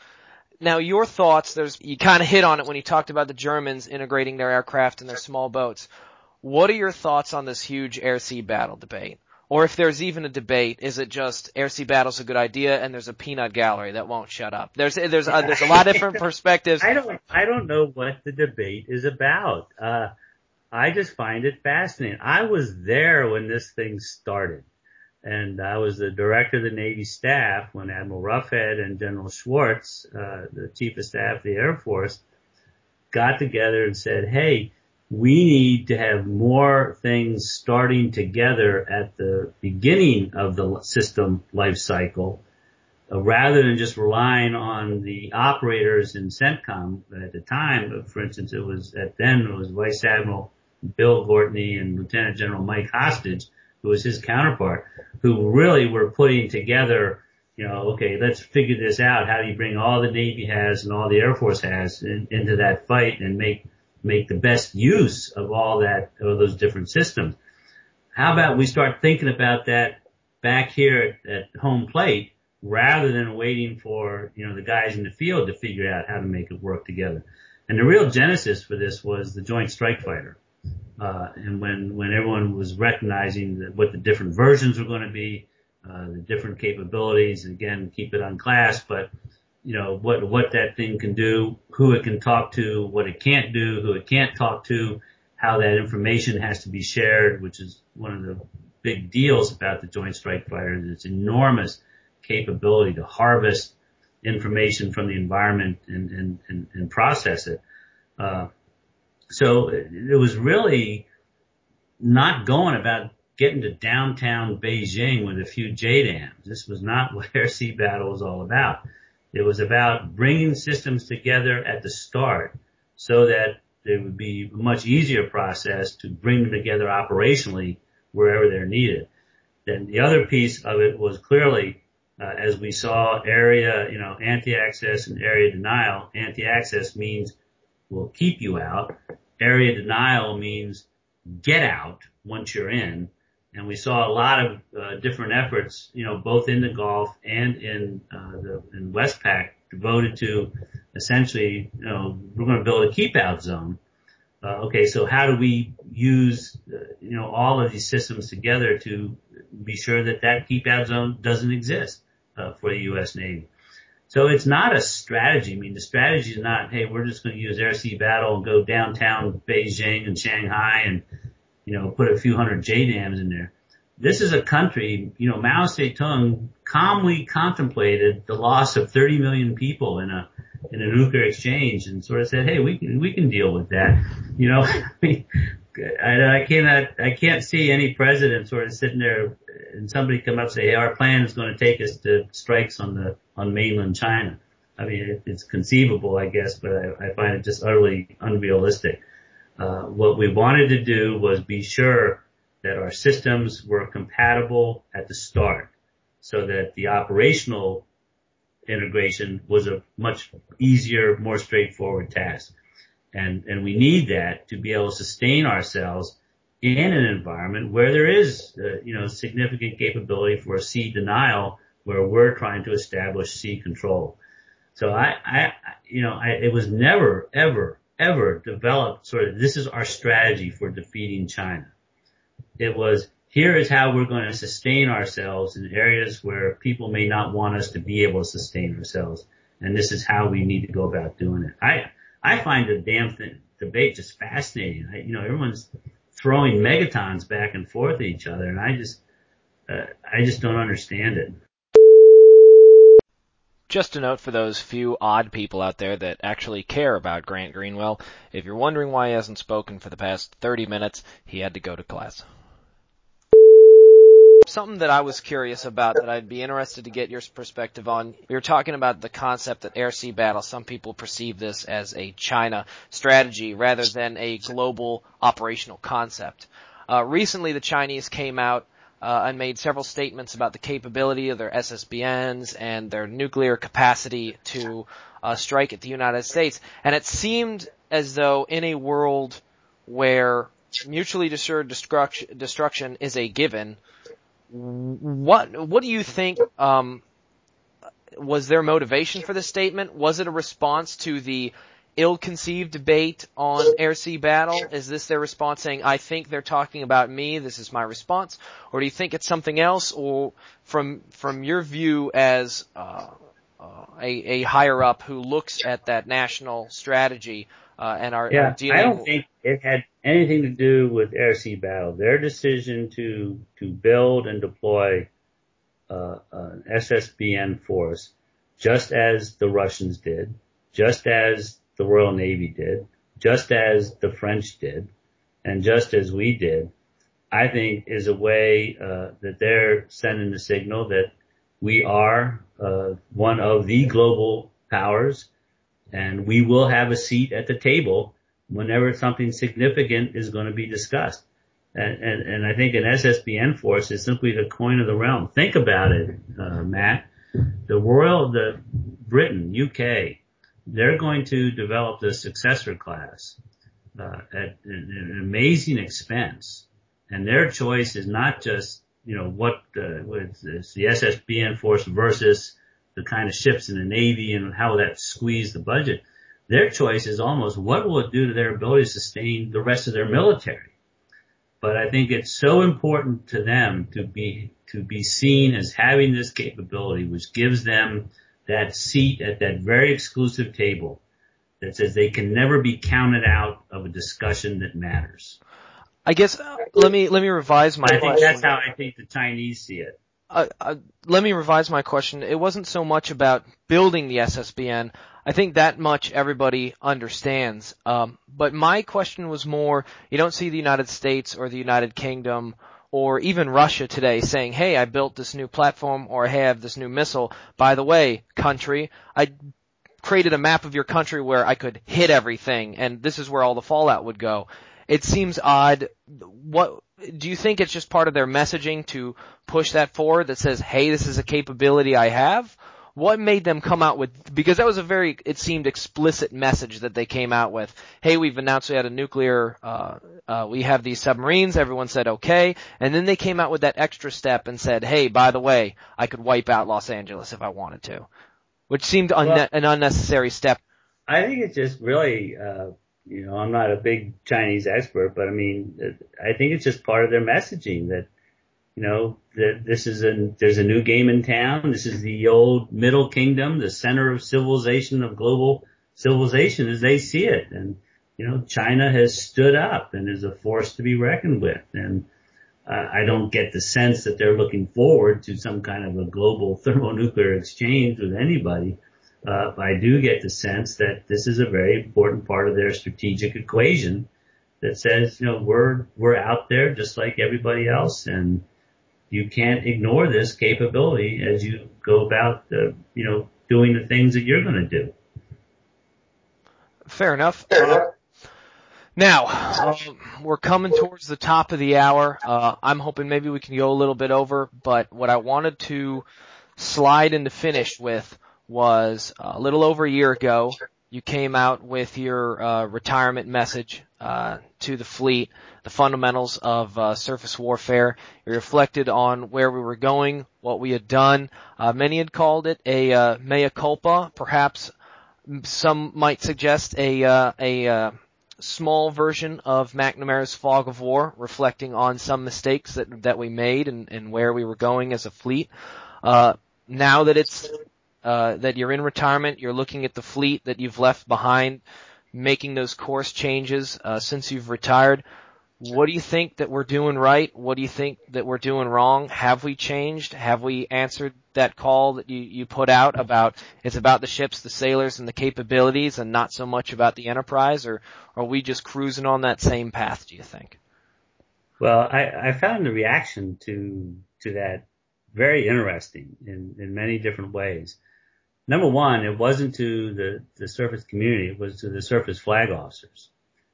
Now, your thoughts, there's, you kind of hit on it when you talked about the Germans integrating their aircraft in their small boats. What are your thoughts on this huge air-sea battle debate? Or if there's even a debate, is it just air-sea battle's a good idea and there's a peanut gallery that won't shut up? There's, there's, uh, there's a lot of different perspectives. I don't, I don't know what the debate is about. Uh, I just find it fascinating. I was there when this thing started, and I was the director of the Navy staff when Admiral Roughead and General Schwartz, uh, the Chief of Staff of the Air Force, got together and said, hey, we need to have more things starting together at the beginning of the system life cycle, uh, rather than just relying on the operators in CENTCOM at the time. For instance, it was at then it was Vice Admiral Bill Gortney and Lieutenant General Mike Hostage, who was his counterpart, who really were putting together, you know, okay, let's figure this out. How do you bring all the Navy has and all the Air Force has in, into that fight and make make the best use of all that, of those different systems? How about we start thinking about that back here at, at home plate rather than waiting for, you know, the guys in the field to figure out how to make it work together? And the real genesis for this was the Joint Strike Fighter. Uh, and when, when everyone was recognizing that what the different versions were going to be, uh, the different capabilities, again, keep it on class, but, you know, what, what that thing can do, who it can talk to, what it can't do, who it can't talk to, how that information has to be shared, which is one of the big deals about the Joint Strike Fighter, is its enormous capability to harvest information from the environment and, and, and, and process it. Uh, So it was really not going about get into downtown Beijing with a few J DAMs. This was not what Air Sea Battle was all about. It was about bringing systems together at the start so that there would be a much easier process to bring them together operationally wherever they're needed. Then the other piece of it was clearly, uh, as we saw, area, you know, anti-access and area denial. Anti-access means we'll keep you out. Area denial means get out once you're in. And we saw a lot of uh, different efforts, you know, both in the Gulf and in uh, the in Westpac devoted to essentially, you know, we're going to build a keep out zone. Uh, okay, so how do we use, uh, you know, all of these systems together to be sure that that keep out zone doesn't exist uh, for the U S Navy? So it's not a strategy. I mean, the strategy is not, hey, we're just going to use Air Sea Battle and go downtown Beijing and Shanghai and, you know, put a few hundred J DAMs in there. This is a country, you know, Mao Zedong calmly contemplated the loss of thirty million people in a, in a nuclear exchange and sort of said, hey, we can, we can deal with that. You know, I mean, I, I cannot, I can't see any president sort of sitting there and somebody come up and say, hey, our plan is going to take us to strikes on the, on mainland China. I mean, it, it's conceivable, I guess, but I, I find it just utterly unrealistic. Uh, what we wanted to do was be sure that our systems were compatible at the start so that the operational integration was a much easier, more straightforward task. And, and we need that to be able to sustain ourselves in an environment where there is, uh, you know, significant capability for a sea denial where we're trying to establish sea control. So I, I, you know, I, it was never, ever, ever developed sort of, this is our strategy for defeating China. It was, here is how we're going to sustain ourselves in areas where people may not want us to be able to sustain ourselves. And this is how we need to go about doing it. I, I find the damn thing, debate just fascinating. I, you know, everyone's throwing megatons back and forth at each other, and I just, uh, I just don't understand it. Just a note for those few odd people out there that actually care about Grant Greenwell. If you're wondering why he hasn't spoken for the past thirty minutes, he had to go to class. Something that I was curious about that I'd be interested to get your perspective on. We were talking about the concept that Air Sea Battle, some people perceive this as a China strategy rather than a global operational concept. Uh, recently the Chinese came out uh, and made several statements about the capability of their S S B Ns and their nuclear capacity to uh, strike at the United States. And it seemed as though in a world where mutually assured destruction, destruction is a given, What what do you think um, was their motivation for this statement? Was it a response to the ill-conceived debate on Air Sea Battle? Is this their response saying, I think they're talking about me, this is my response? Or do you think it's something else? Or from from your view as uh, uh, a, a higher-up who looks at that national strategy uh, and are, yeah, are dealing... I don't think it had anything to do with Air Sea Battle. Their decision to to build and deploy uh, an S S B N force, just as the Russians did, just as the Royal Navy did, just as the French did, and just as we did, I think is a way uh, that they're sending the signal that we are uh, one of the global powers, and we will have a seat at the table whenever something significant is going to be discussed. And, and, and I think an S S B N force is simply the coin of the realm. Think about it, uh, Matt. The Royal, the Britain, U K, they're going to develop the successor class uh, at an, an amazing expense. And their choice is not just, you know, what uh, it's the S S B N force versus the kind of ships in the Navy and how that squeezed the budget. Their choice is almost what will it do to their ability to sustain the rest of their military. But I think it's so important to them to be to be seen as having this capability, which gives them that seat at that very exclusive table that says they can never be counted out of a discussion that matters. I guess uh, let me let me revise my I question. think that's how I think the Chinese see it. Uh, uh, let me revise my question. It wasn't so much about building the S S B N. I think that much everybody understands. Um, but my question was more, you don't see the United States or the United Kingdom or even Russia today saying, hey, I built this new platform, or hey, I have this new missile. By the way, country, I created a map of your country where I could hit everything, and this is where all the fallout would go. It seems odd. What do you think it's just part of their messaging to push that forward that says, hey, this is a capability I have? What made them come out with, because that was a very, it seemed explicit message that they came out with. Hey, we've announced we had a nuclear, uh, uh, we have these submarines. Everyone said okay. And then they came out with that extra step and said, hey, by the way, I could wipe out Los Angeles if I wanted to, which seemed unne- well, an unnecessary step. I think it's just really, uh, you know, I'm not a big Chinese expert, but I mean, I think it's just part of their messaging that, you know, that this is a, there's a new game in town. This is the old Middle Kingdom, the center of civilization, of global civilization as they see it. And, you know, China has stood up and is a force to be reckoned with. And uh, I don't get the sense that they're looking forward to some kind of a global thermonuclear exchange with anybody. Uh, but I do get the sense that this is a very important part of their strategic equation that says, you know, we're, we're out there just like everybody else, and you can't ignore this capability as you go about, uh, you know, doing the things that you're going to do. Fair enough. Fair enough. Uh, now, uh, we're coming towards the top of the hour. Uh, I'm hoping maybe we can go a little bit over, but what I wanted to slide into finish with was uh, a little over a year ago, you came out with your uh, retirement message uh, to the fleet, the fundamentals of uh, surface warfare. You reflected on where we were going, what we had done. Uh, many had called it a uh, mea culpa. Perhaps some might suggest a uh, a uh, small version of McNamara's Fog of War, reflecting on some mistakes that that we made and, and where we were going as a fleet. Uh, now that it's Uh, that you're in retirement, you're looking at the fleet that you've left behind, making those course changes uh, since you've retired. What do you think that we're doing right? What do you think that we're doing wrong? Have we changed? Have we answered that call that you, you put out about it's about the ships, the sailors, and the capabilities, and not so much about the Enterprise? Or are we just cruising on that same path, do you think? Well, I, I found the reaction to to that very interesting in, in many different ways. Number one, it wasn't to the, the surface community, it was to the surface flag officers.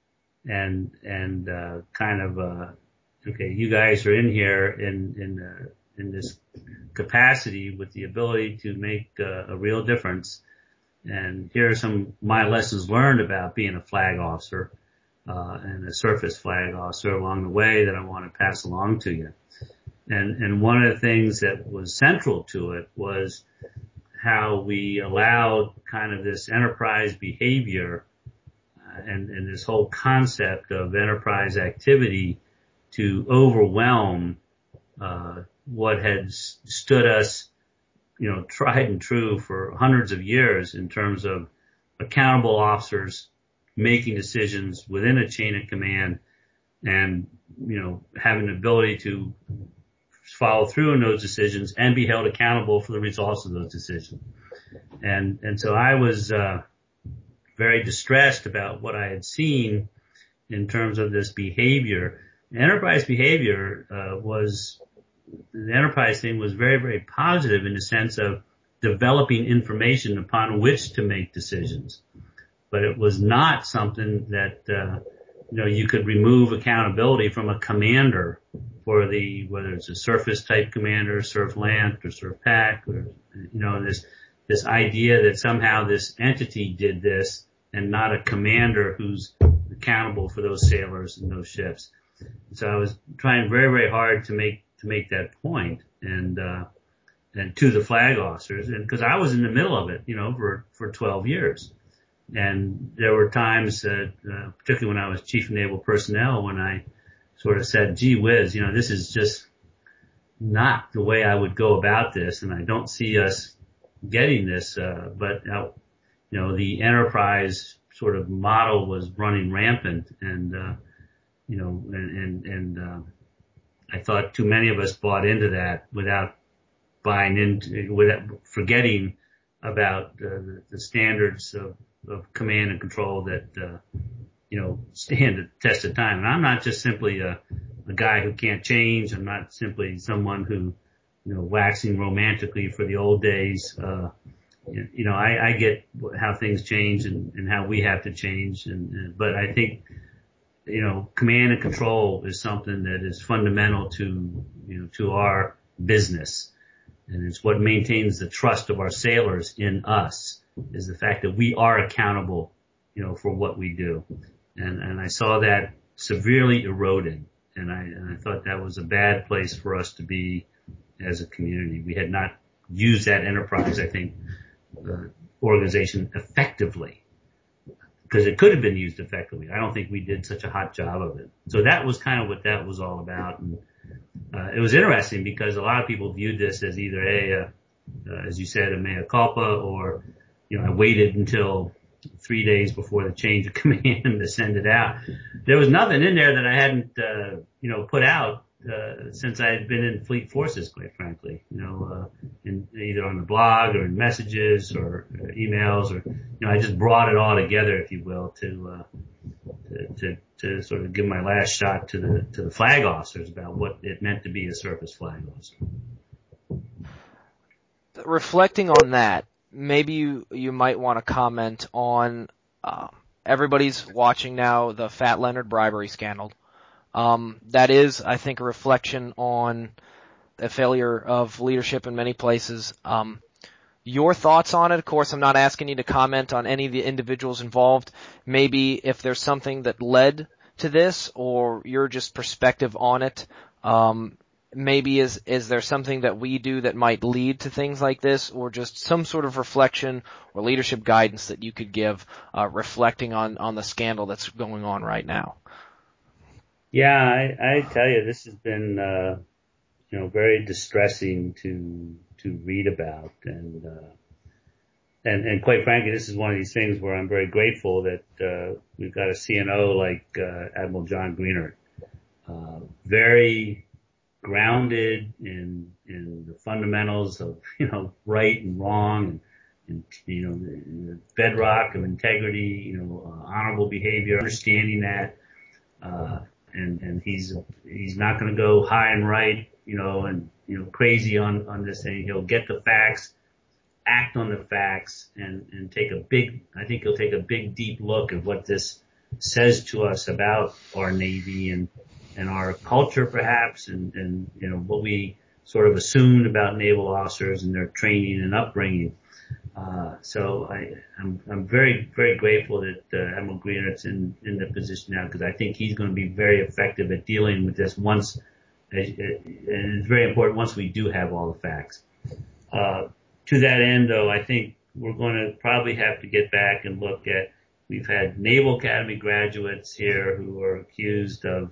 And, and, uh, kind of, uh, okay, you guys are in here in, in, uh, in this capacity with the ability to make uh, a real difference. And here are some of my lessons learned about being a flag officer, uh, and a surface flag officer along the way that I want to pass along to you. And, and one of the things that was central to it was how we allowed kind of this enterprise behavior uh, and, and this whole concept of enterprise activity to overwhelm uh, what had stood us, you know, tried and true for hundreds of years in terms of accountable officers making decisions within a chain of command and, you know, having the ability to follow through on those decisions and be held accountable for the results of those decisions. And, and so I was, uh, very distressed about what I had seen in terms of this behavior. Enterprise behavior, uh, was, the enterprise thing was very, very positive in the sense of developing information upon which to make decisions. But it was not something that, uh, you know, you could remove accountability from a commander for the, whether it's a surface type commander, surf land or surf pack, or, you know, this, this idea that somehow this entity did this and not a commander who's accountable for those sailors and those ships. So I was trying very, very hard to make, to make that point and, uh, and to the flag officers, and because I was in the middle of it, you know, for, for twelve years. And there were times that, uh, particularly when I was chief of naval personnel, when I sort of said, gee whiz, you know, this is just not the way I would go about this, and I don't see us getting this, uh, but, uh, you know, the enterprise sort of model was running rampant, and, uh, you know, and, and, and, uh, I thought too many of us bought into that without buying into, without forgetting about, uh, the, the standards of, of command and control that, uh, you know, stand the test of time. And I'm not just simply a, a guy who can't change. I'm not simply someone who, you know, waxing romantically for the old days. Uh, you know, I, I get how things change and, and how we have to change. And, and, but I think, you know, command and control is something that is fundamental to, you know, to our business. And it's what maintains the trust of our sailors in us, is the fact that we are accountable, you know, for what we do. And, and I saw that severely eroded. And I, and I thought that was a bad place for us to be as a community. We had not used that enterprise, I think, uh, organization effectively, because it could have been used effectively. I don't think we did such a hot job of it. So that was kind of what that was all about. And uh, it was interesting because a lot of people viewed this as either a, uh, uh, as you said, a mea culpa, or, you know, I waited until three days before the change of command to send it out. There was nothing in there that I hadn't, uh, you know, put out, uh, since I had been in fleet forces, quite frankly, you know, uh, in, either on the blog or in messages or uh, emails, or, you know, I just brought it all together, if you will, to, uh, to, to, to sort of give my last shot to the, to the flag officers about what it meant to be a surface flag officer. Reflecting on that, maybe you, you might want to comment on, uh, everybody's watching now the Fat Leonard bribery scandal. Um, that is, I think, a reflection on a failure of leadership in many places. Um, your thoughts on it? Of course, I'm not asking you to comment on any of the individuals involved. Maybe if there's something that led to this, or your just perspective on it. Um, maybe is is there something that we do that might lead to things like this, or just some sort of reflection or leadership guidance that you could give, uh, reflecting on on the scandal that's going on right now? Yeah, I, I tell you, this has been, uh, you know, very distressing to, to read about. And, uh, and, and quite frankly, this is one of these things where I'm very grateful that, uh, we've got a C N O like, uh, Admiral John Greenert, uh, very grounded in, in the fundamentals of, you know, right and wrong, and, and you know, the, the bedrock of integrity, you know, uh, honorable behavior, understanding that, uh, And, and he's, he's not going to go high and right, you know, and, you know, crazy on, on this thing. He'll get the facts, act on the facts, and, and take a big, I think he'll take a big, deep look at what this says to us about our Navy and, and our culture perhaps, and, and, you know, what we sort of assumed about naval officers and their training and upbringing. Uh, so I, I'm, I'm very, very grateful that uh, Admiral Greenert's in, in the position now, because I think he's going to be very effective at dealing with this once, and it's very important once we do have all the facts. Uh, to that end, though, I think we're going to probably have to get back and look at, we've had Naval Academy graduates here who are accused of,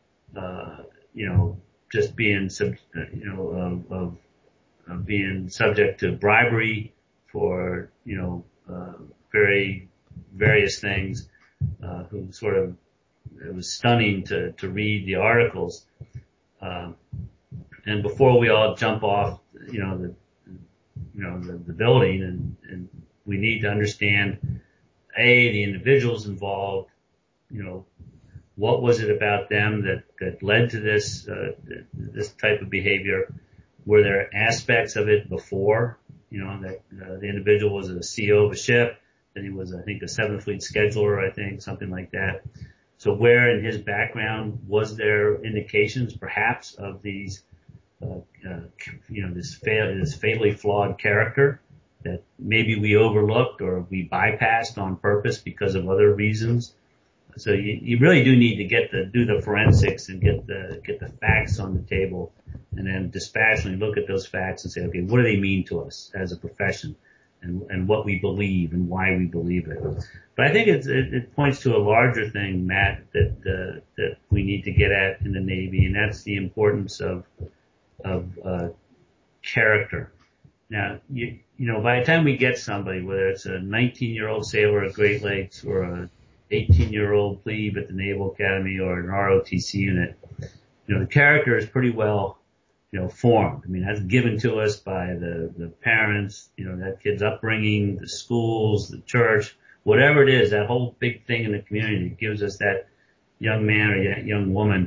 uh, you know, just being, sub, you know, of, of, of being subject to bribery for, you know, uh, very various things, uh, who sort of, it was stunning to, to read the articles. Um, and before we all jump off, you know, the, you know, the, the building, and, and we need to understand, A, the individuals involved, you know, what was it about them that, that led to this, uh, this type of behavior? Were there aspects of it before? You know, that uh, the individual was a C E O of a ship, then he was, I think, a seventh Fleet scheduler, I think, something like that. So where in his background was there indications, perhaps, of these, uh, uh, you know, this, fail, this fatally flawed character that maybe we overlooked or we bypassed on purpose because of other reasons? So you, you really do need to get the, do the forensics and get the, get the facts on the table, and then dispassionately look at those facts and say, okay, what do they mean to us as a profession, and, and what we believe and why we believe it. But I think it's, it, it points to a larger thing, Matt, that, uh, that we need to get at in the Navy, and that's the importance of, of, uh, character. Now, you, you know, by the time we get somebody, whether it's a nineteen year old sailor at Great Lakes or a eighteen year old plebe at the Naval Academy or an R O T C unit, you know, the character is pretty well, you know, formed. I mean, that's given to us by the, the parents, you know, that kid's upbringing, the schools, the church, whatever it is, that whole big thing in the community gives us that young man or young woman,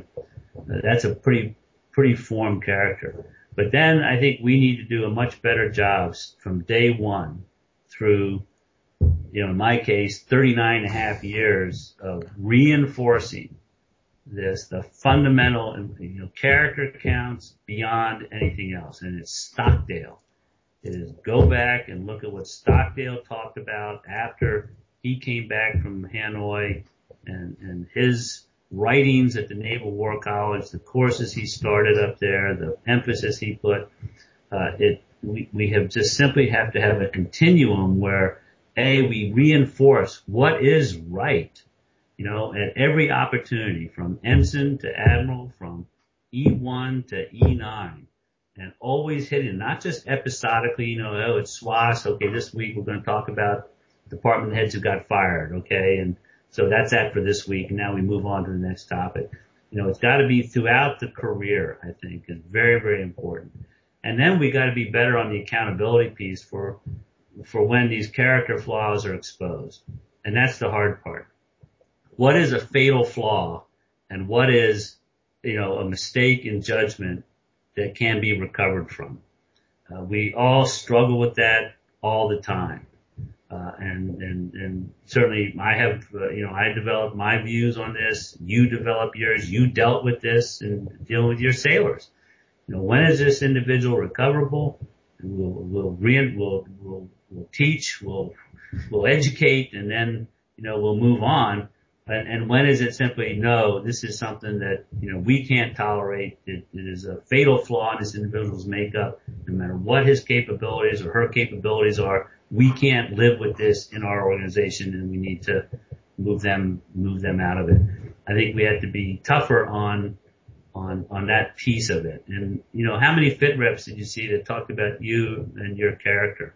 That's a pretty, pretty formed character. But then I think we need to do a much better job from day one through, you know, in my case, thirty-nine and a half years of reinforcing this, the fundamental, you know, character counts beyond anything else. And it's Stockdale. It is go back and look at what Stockdale talked about after he came back from Hanoi and, and his writings at the Naval War College, the courses he started up there, the emphasis he put. Uh, it, we, we have just simply have to have a continuum where, A, we reinforce what is right, you know, at every opportunity, from ensign to admiral, from E one to E nine, and always hitting, not just episodically, you know, oh, it's S W A S, okay, this week we're going to talk about department heads who got fired, okay, and so that's that for this week, and now we move on to the next topic. You know, it's got to be throughout the career, I think, is very, very important. And then we got to be better on the accountability piece for for when these character flaws are exposed. And that's the hard part. What is a fatal flaw and what is, you know, a mistake in judgment that can be recovered from? Uh, we all struggle with that all the time. Uh, and, and, and certainly I have, uh, you know, I developed my views on this. You develop yours. You dealt with this in dealing with your sailors. You know, when is this individual recoverable? We'll, we'll, re- we'll, we'll, we'll teach, we'll, we'll educate, and then, you know, we'll move on. And, and when is it simply, no, this is something that, you know, we can't tolerate. It, it is a fatal flaw in this individual's makeup. No matter what his capabilities or her capabilities are, we can't live with this in our organization, and we need to move them, move them out of it. I think we have to be tougher on, on, on that piece of it. And, you know, how many fit reps did you see that talked about you and your character?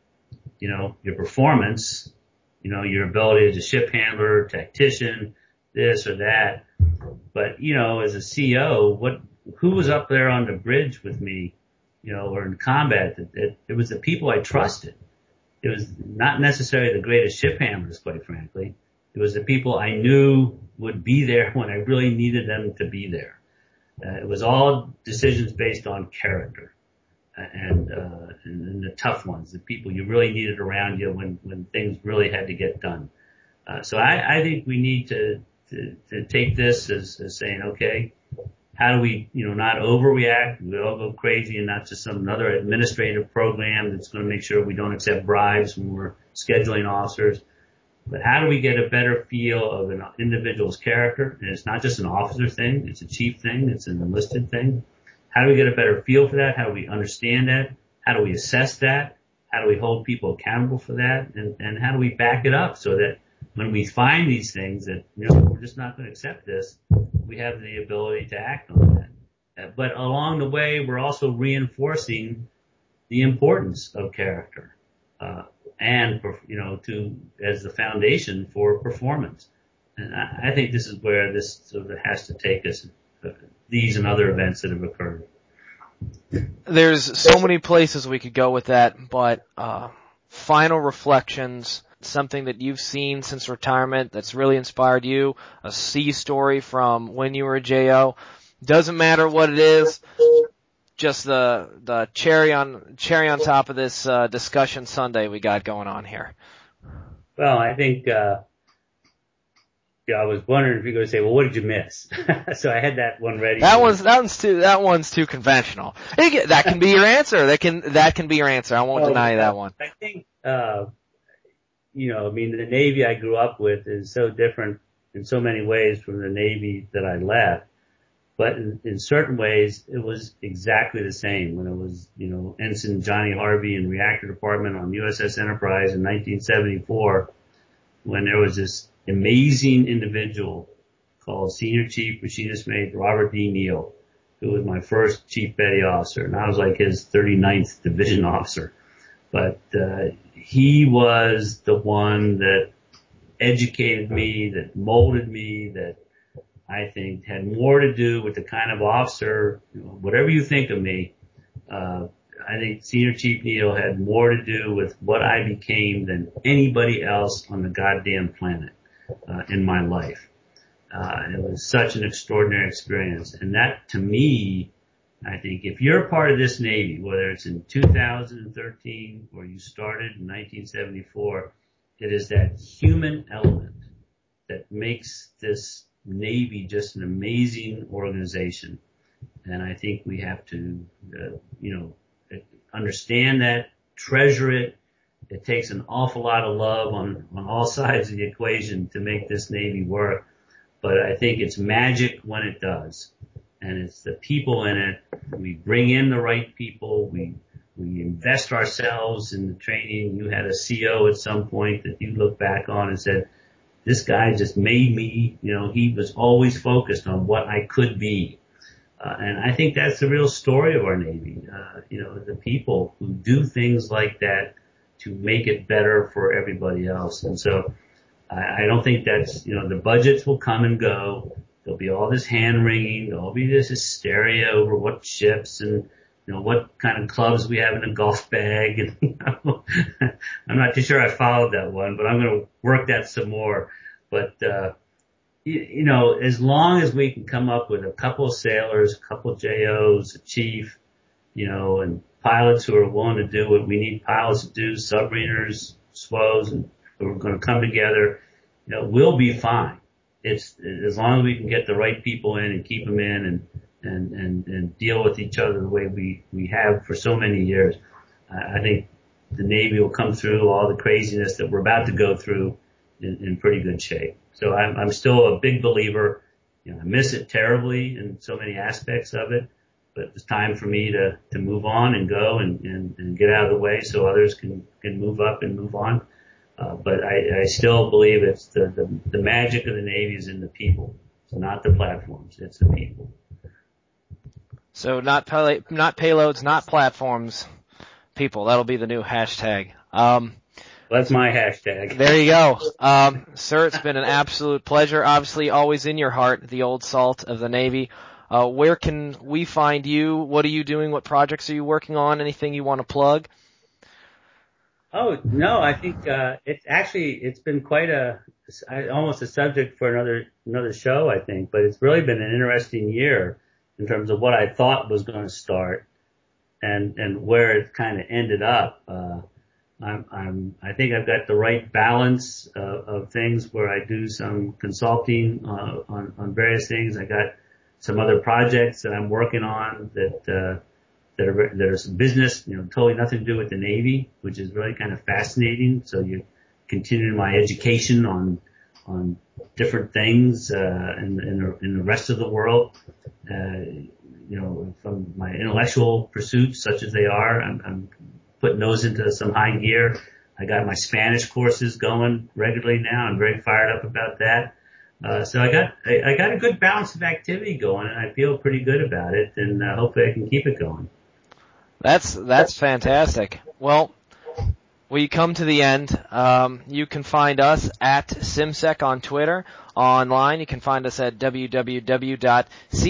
You know, your performance, you know, your ability as a ship handler, tactician, this or that. But, you know, as a C O, what, who was up there on the bridge with me, you know, or in combat? It, it, it was the people I trusted. It was not necessarily the greatest ship handlers, quite frankly. It was the people I knew would be there when I really needed them to be there. Uh, it was all decisions based on character. And, uh, and, and the tough ones, the people you really needed around you when, when things really had to get done. Uh, so I, I think we need to, to, to take this as, as saying, okay, how do we, you know, not overreact? We all go crazy and not just some another administrative program that's going to make sure we don't accept bribes when we're scheduling officers. But how do we get a better feel of an individual's character? And it's not just an officer thing. It's a chief thing. It's an enlisted thing. How do we get a better feel for that? How do we understand that? How do we assess that? How do we hold people accountable for that? And, and how do we back it up so that when we find these things that, you know, we're just not going to accept this, we have the ability to act on that. But along the way, we're also reinforcing the importance of character, uh, and, you know, to, as the foundation for performance. And I, I think this is where this sort of has to take us, uh, these and other events that have occurred. There's so many places we could go with that, but, uh, final reflections, something that you've seen since retirement that's really inspired you, a C story from when you were a J O. Doesn't matter what it is, just the the cherry on cherry on top of this uh, discussion Sunday we got going on here. Well, I think uh, yeah, I was wondering if you're going to say, well, what did you miss? So I had that one ready. That one's that one's too that one's too conventional. That can be your answer. That can that can be your answer. I won't well, deny you that one. I think. Uh, You know, I mean, the Navy I grew up with is so different in so many ways from the Navy that I left. But in, in certain ways, it was exactly the same when it was, you know, Ensign Johnny Harvey in Reactor Department on U S S Enterprise in nineteen seventy-four, when there was this amazing individual called Senior Chief Machinist Mate Robert D. Neal, who was my first Chief Petty Officer, and I was like his thirty-ninth Division Officer. But uh, he was the one that educated me, that molded me, that I think had more to do with the kind of officer, you know, whatever you think of me, uh, I think Senior Chief Neal had more to do with what I became than anybody else on the goddamn planet uh, in my life. Uh, it was such an extraordinary experience. And that, to me, I think if you're a part of this Navy, whether it's in two thousand thirteen or you started in nineteen seventy-four, it is that human element that makes this Navy just an amazing organization. And I think we have to, uh, you know, understand that, treasure it. It takes an awful lot of love on, on all sides of the equation to make this Navy work. But I think it's magic when it does. And it's the people in it. We bring in the right people. We, we invest ourselves in the training. You had a C O at some point that you look back on and said, this guy just made me, you know, he was always focused on what I could be. Uh, and I think that's the real story of our Navy. Uh, you know, the people who do things like that to make it better for everybody else. And so I, I don't think that's, you know, the budgets will come and go. There'll be all this hand wringing. There'll be this hysteria over what ships and, you know, what kind of clubs we have in a golf bag. And, you know, I'm not too sure I followed that one, but I'm going to work that some more. But, uh, you, you know, as long as we can come up with a couple of sailors, a couple of J Os, a chief, you know, and pilots who are willing to do what we need pilots to do, submariners, S W Os, and who are going to come together, you know, we'll be fine. It's as long as we can get the right people in and keep them in and, and, and, and deal with each other the way we, we have for so many years. I think the Navy will come through all the craziness that we're about to go through in, in pretty good shape. So I'm, I'm still a big believer. You know, I miss it terribly in so many aspects of it, but it's time for me to, to move on and go and, and, and get out of the way so others can, can move up and move on. Uh, but I, I still believe it's the, the, the magic of the Navy is in the people. It's not the platforms. It's the people. So not pay, not payloads, not platforms, people. That'll be the new hashtag. Um, That's my hashtag. There you go. Um, sir, it's been an absolute pleasure. Obviously, always in your heart, the old salt of the Navy. Uh, where can we find you? What are you doing? What projects are you working on? Anything you want to plug? Oh, no, I think, uh, it's actually, it's been quite a, almost a subject for another, another show, I think, but it's really been an interesting year in terms of what I thought was going to start and, and where it kind of ended up. Uh, I'm, I'm, I think I've got the right balance uh, of things where I do some consulting, uh, on, on various things. I got some other projects that I'm working on that, uh, that are, that are some business, you know, totally nothing to do with the Navy, which is really kind of fascinating. So you continue my education on, on different things, uh, in, in the, in the rest of the world. Uh, you know, from my intellectual pursuits, such as they are, I'm, I'm putting those into some high gear. I got my Spanish courses going regularly now. I'm very fired up about that. Uh, so I got, I, I got a good balance of activity going and I feel pretty good about it and uh, hopefully I can keep it going. That's that's fantastic. Well, we come to the end. Um, you can find us at SimSec on Twitter. Online, you can find us at w w w dot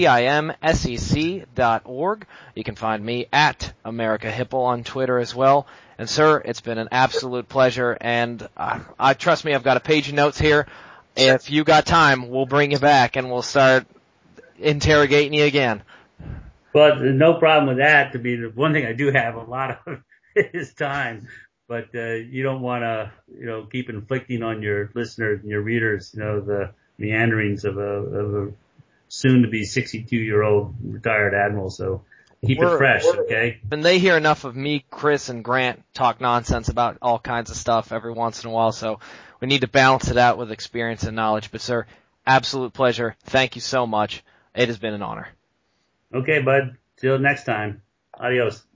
cimsec dot org. You can find me at America Hipple on Twitter as well. And sir, it's been an absolute pleasure. And uh, I trust me, I've got a page of notes here. If you got time, we'll bring you back and we'll start interrogating you again. Well, no problem with that. To be the one thing I do have a lot of is time, but uh, you don't want to, you know, keep inflicting on your listeners and your readers, you know, the meanderings of a, of a soon-to-be sixty-two-year-old retired admiral. So keep we're, it fresh, okay? And they hear enough of me, Chris, and Grant talk nonsense about all kinds of stuff every once in a while. So we need to balance it out with experience and knowledge. But sir, absolute pleasure. Thank you so much. It has been an honor. Okay, bud. Till next time. Adios.